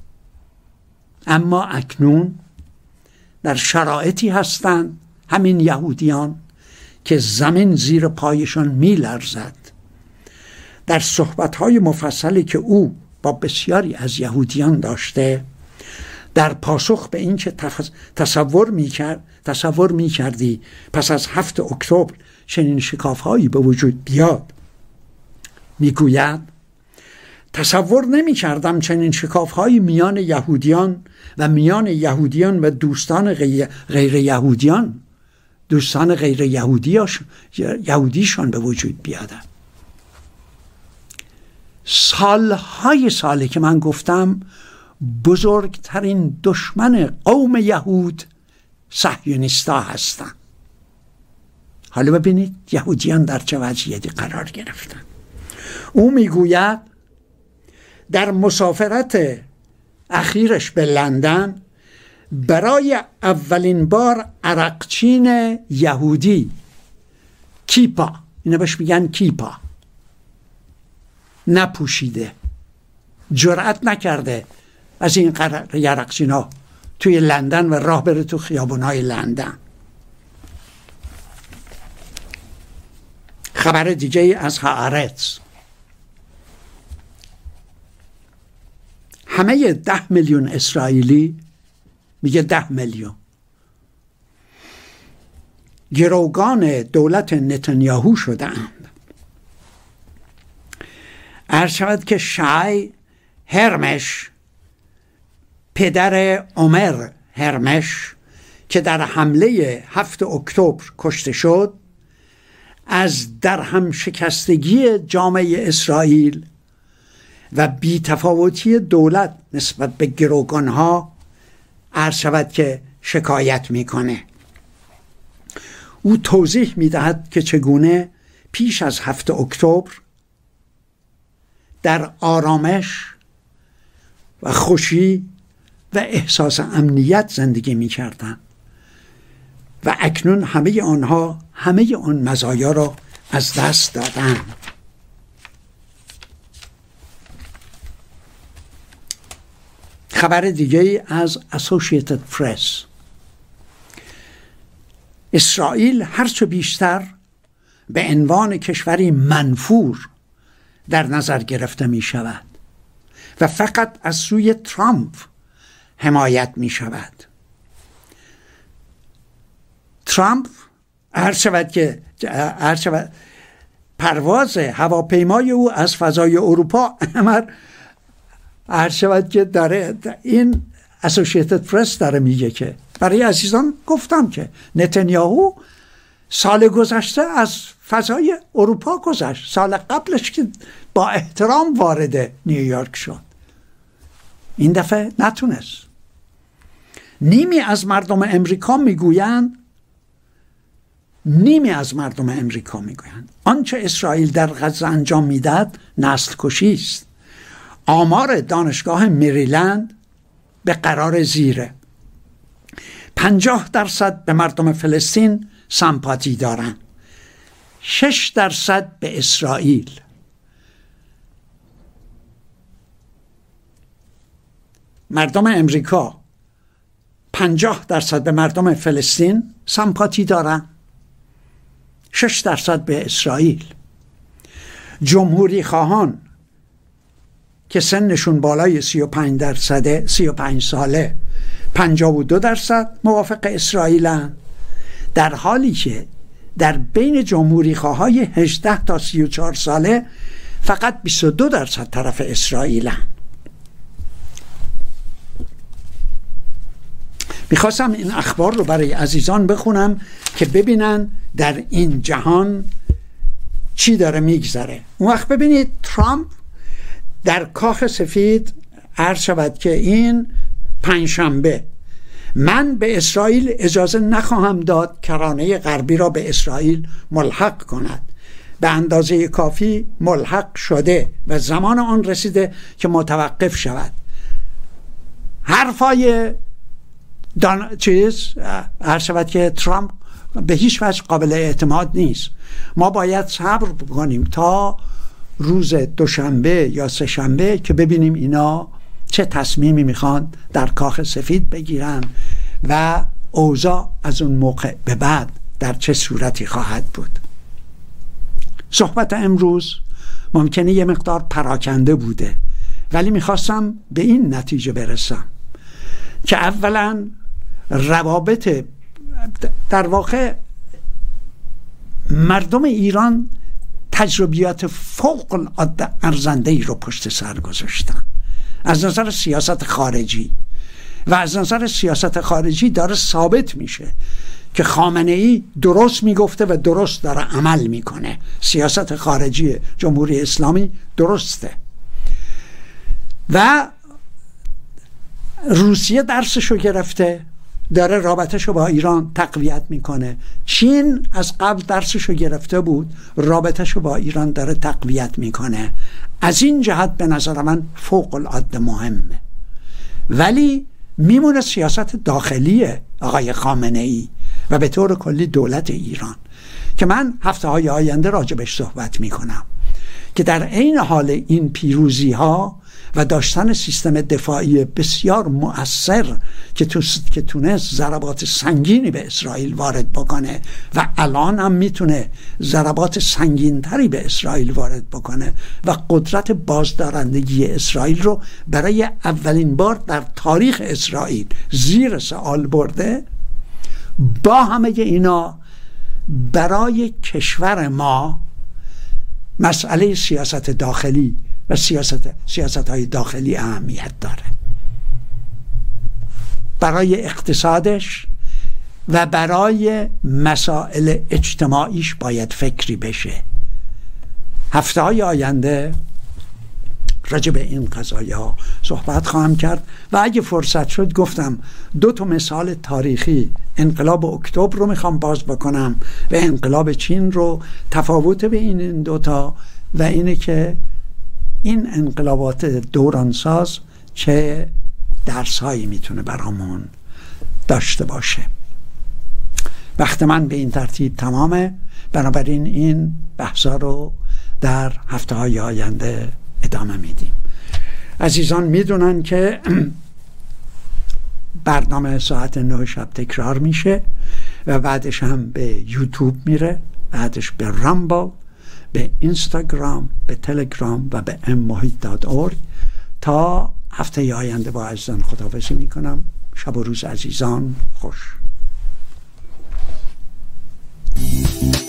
اما اکنون در شرایطی هستند همین یهودیان که زمین زیر پایشان می‌لرزد. در صحبت‌های مفصلی که او با بسیاری از یهودیان داشته، در پاسخ به این که تصور می‌کرد تصور می‌کردی پس از هفت اکتبر چنین شکاف‌هایی به وجود بیاد، میگوید: تصور نمی کردم چنین شکاف‌هایی میان یهودیان و میان یهودیان و دوستان غیر یهودیان دوستان غیر یهودیاش یهودیشان به وجود بیادن. سالهای سالی که من گفتم بزرگترین دشمن قوم یهود صهیونیست‌ها هستن. حالا ببینید یهودیان در چه وضعیتی قرار گرفتن. او میگوید در مسافرت اخیرش به لندن برای اولین بار عرقچین یهودی، کیپا، اینا بهش میگن کیپا، نپوشیده، جرأت نکرده از این عرقچین ها توی لندن و راه بره تو خیابونای لندن. خبر دیگه از هآرتز: همه ده میلیون اسرائیلی، میگه ده میلیون، گروگان دولت نتانیاهو شدند. عرض شود که شای هرمش، پدر عمر هرمش که در حمله هفت اکتبر کشته شد، از درهم شکستگی جامعه اسرائیل و بی‌تفاوتی دولت نسبت به گروگانها عرض شود که شکایت میکنه. او توضیح میدهد که چگونه پیش از هفت اکتبر در آرامش و خوشی و احساس امنیت زندگی میکردند و اکنون همه آنها همه آن مزایا را از دست دادن. خبر دیگه از اسوسییتد پرس: اسرائیل هرچه بیشتر به عنوان کشوری منفور در نظر گرفته می شود و فقط از سوی ترامپ حمایت می شود. ترامپ هر شود که هر شود پرواز هواپیمای او از فضای اروپا امر هر شود که داره، این اسوسییتد پرس داره میگه که برای عزیزان گفتم که نتانیاهو سال گذشته از فضای اروپا گذشت، سال قبلش که با احترام وارد نیویورک شد، این دفعه نتونست. نیمی از مردم امریکا میگویند نیمی از مردم امریکا میگویند آنچه اسرائیل در غزه انجام میدهد نسل کشی است. آمار دانشگاه مریلند به قرار زیره. پنجاه درصد به مردم فلسطین سمپاتی دارند، شش درصد به اسرائیل. مردم امریکا پنجاه درصد به مردم فلسطین سمپاتی دارند، شش درصد به اسرائیل. جمهوری خواهان که سنشون بالای سی و پنج درصده، سی و پنج ساله، پنجاه و دو درصد موافق اسرائیلند، در حالی که در بین جمهوری خواهای هجده تا سی و چهار ساله فقط بیست و دو درصد طرف اسرائیلند. میخواستم این اخبار رو برای عزیزان بخونم که ببینن در این جهان چی داره میگذره. اون وقت ببینید ترامپ در کاخ سفید عرض شود که این پنجشنبه من به اسرائیل اجازه نخواهم داد کرانه غربی را به اسرائیل ملحق کند. به اندازه کافی ملحق شده و زمان آن رسیده که متوقف شود. حرفای دان... چیز عرض شود که ترامپ به هیچ وجه قابل اعتماد نیست. ما باید صبر بکنیم تا روز دوشنبه یا سه شنبه که ببینیم اینا چه تصمیمی میخوان در کاخ سفید بگیرن و اوضاع از اون موقع به بعد در چه صورتی خواهد بود. صحبت امروز ممکنه یه مقدار پراکنده بوده، ولی میخواستم به این نتیجه برسم که اولا روابط در واقع مردم ایران تجربیات فوق العاده ارزنده ای رو پشت سر گذاشتن از نظر سیاست خارجی، و از نظر سیاست خارجی داره ثابت میشه که خامنه ای درست میگفته و درست داره عمل میکنه. سیاست خارجی جمهوری اسلامی درسته و روسیه درسشو گرفته، داره رابطهشو با ایران تقویت میکنه. چین از قبل درسشو گرفته بود، رابطهشو با ایران داره تقویت میکنه. از این جهت به نظر من فوق العاده مهمه. ولی میمونه سیاست داخلی آقای خامنه ای و به طور کلی دولت ایران که من هفته های آینده راجبش صحبت میکنم که در عین حال این پیروزی ها و داشتن سیستم دفاعی بسیار مؤثر که تو که تونست ضربات سنگینی به اسرائیل وارد بکنه و الان هم میتونه ضربات سنگینتری به اسرائیل وارد بکنه و قدرت بازدارندگی اسرائیل رو برای اولین بار در تاریخ اسرائیل زیر سوال برده. با همه اینا برای کشور ما مسئله سیاست داخلی و سیاست سیاست های داخلی اهمیت داره، برای اقتصادش و برای مسائل اجتماعیش باید فکری بشه. هفته های آینده راجع به این قضایا صحبت خواهم کرد و اگه فرصت شد گفتم دو تا مثال تاریخی، انقلاب اکتبر رو میخوام باز بکنم و انقلاب چین رو، تفاوت بین این دوتا و اینه که این انقلابات دورانساز چه درسهایی میتونه برامون داشته باشه. وقت من به این ترتیب تمامه، بنابراین این بحثا رو در هفته های آینده ادامه میدیم. عزیزان میدونن که برنامه ساعت نه شب تکرار میشه و بعدش هم به یوتیوب میره، بعدش به رامبل، به اینستاگرام، به تلگرام و به ام محیط دات اورگ. تا هفته آینده با عزیزان خداحافظی میکنم. شب و روز عزیزان خوش.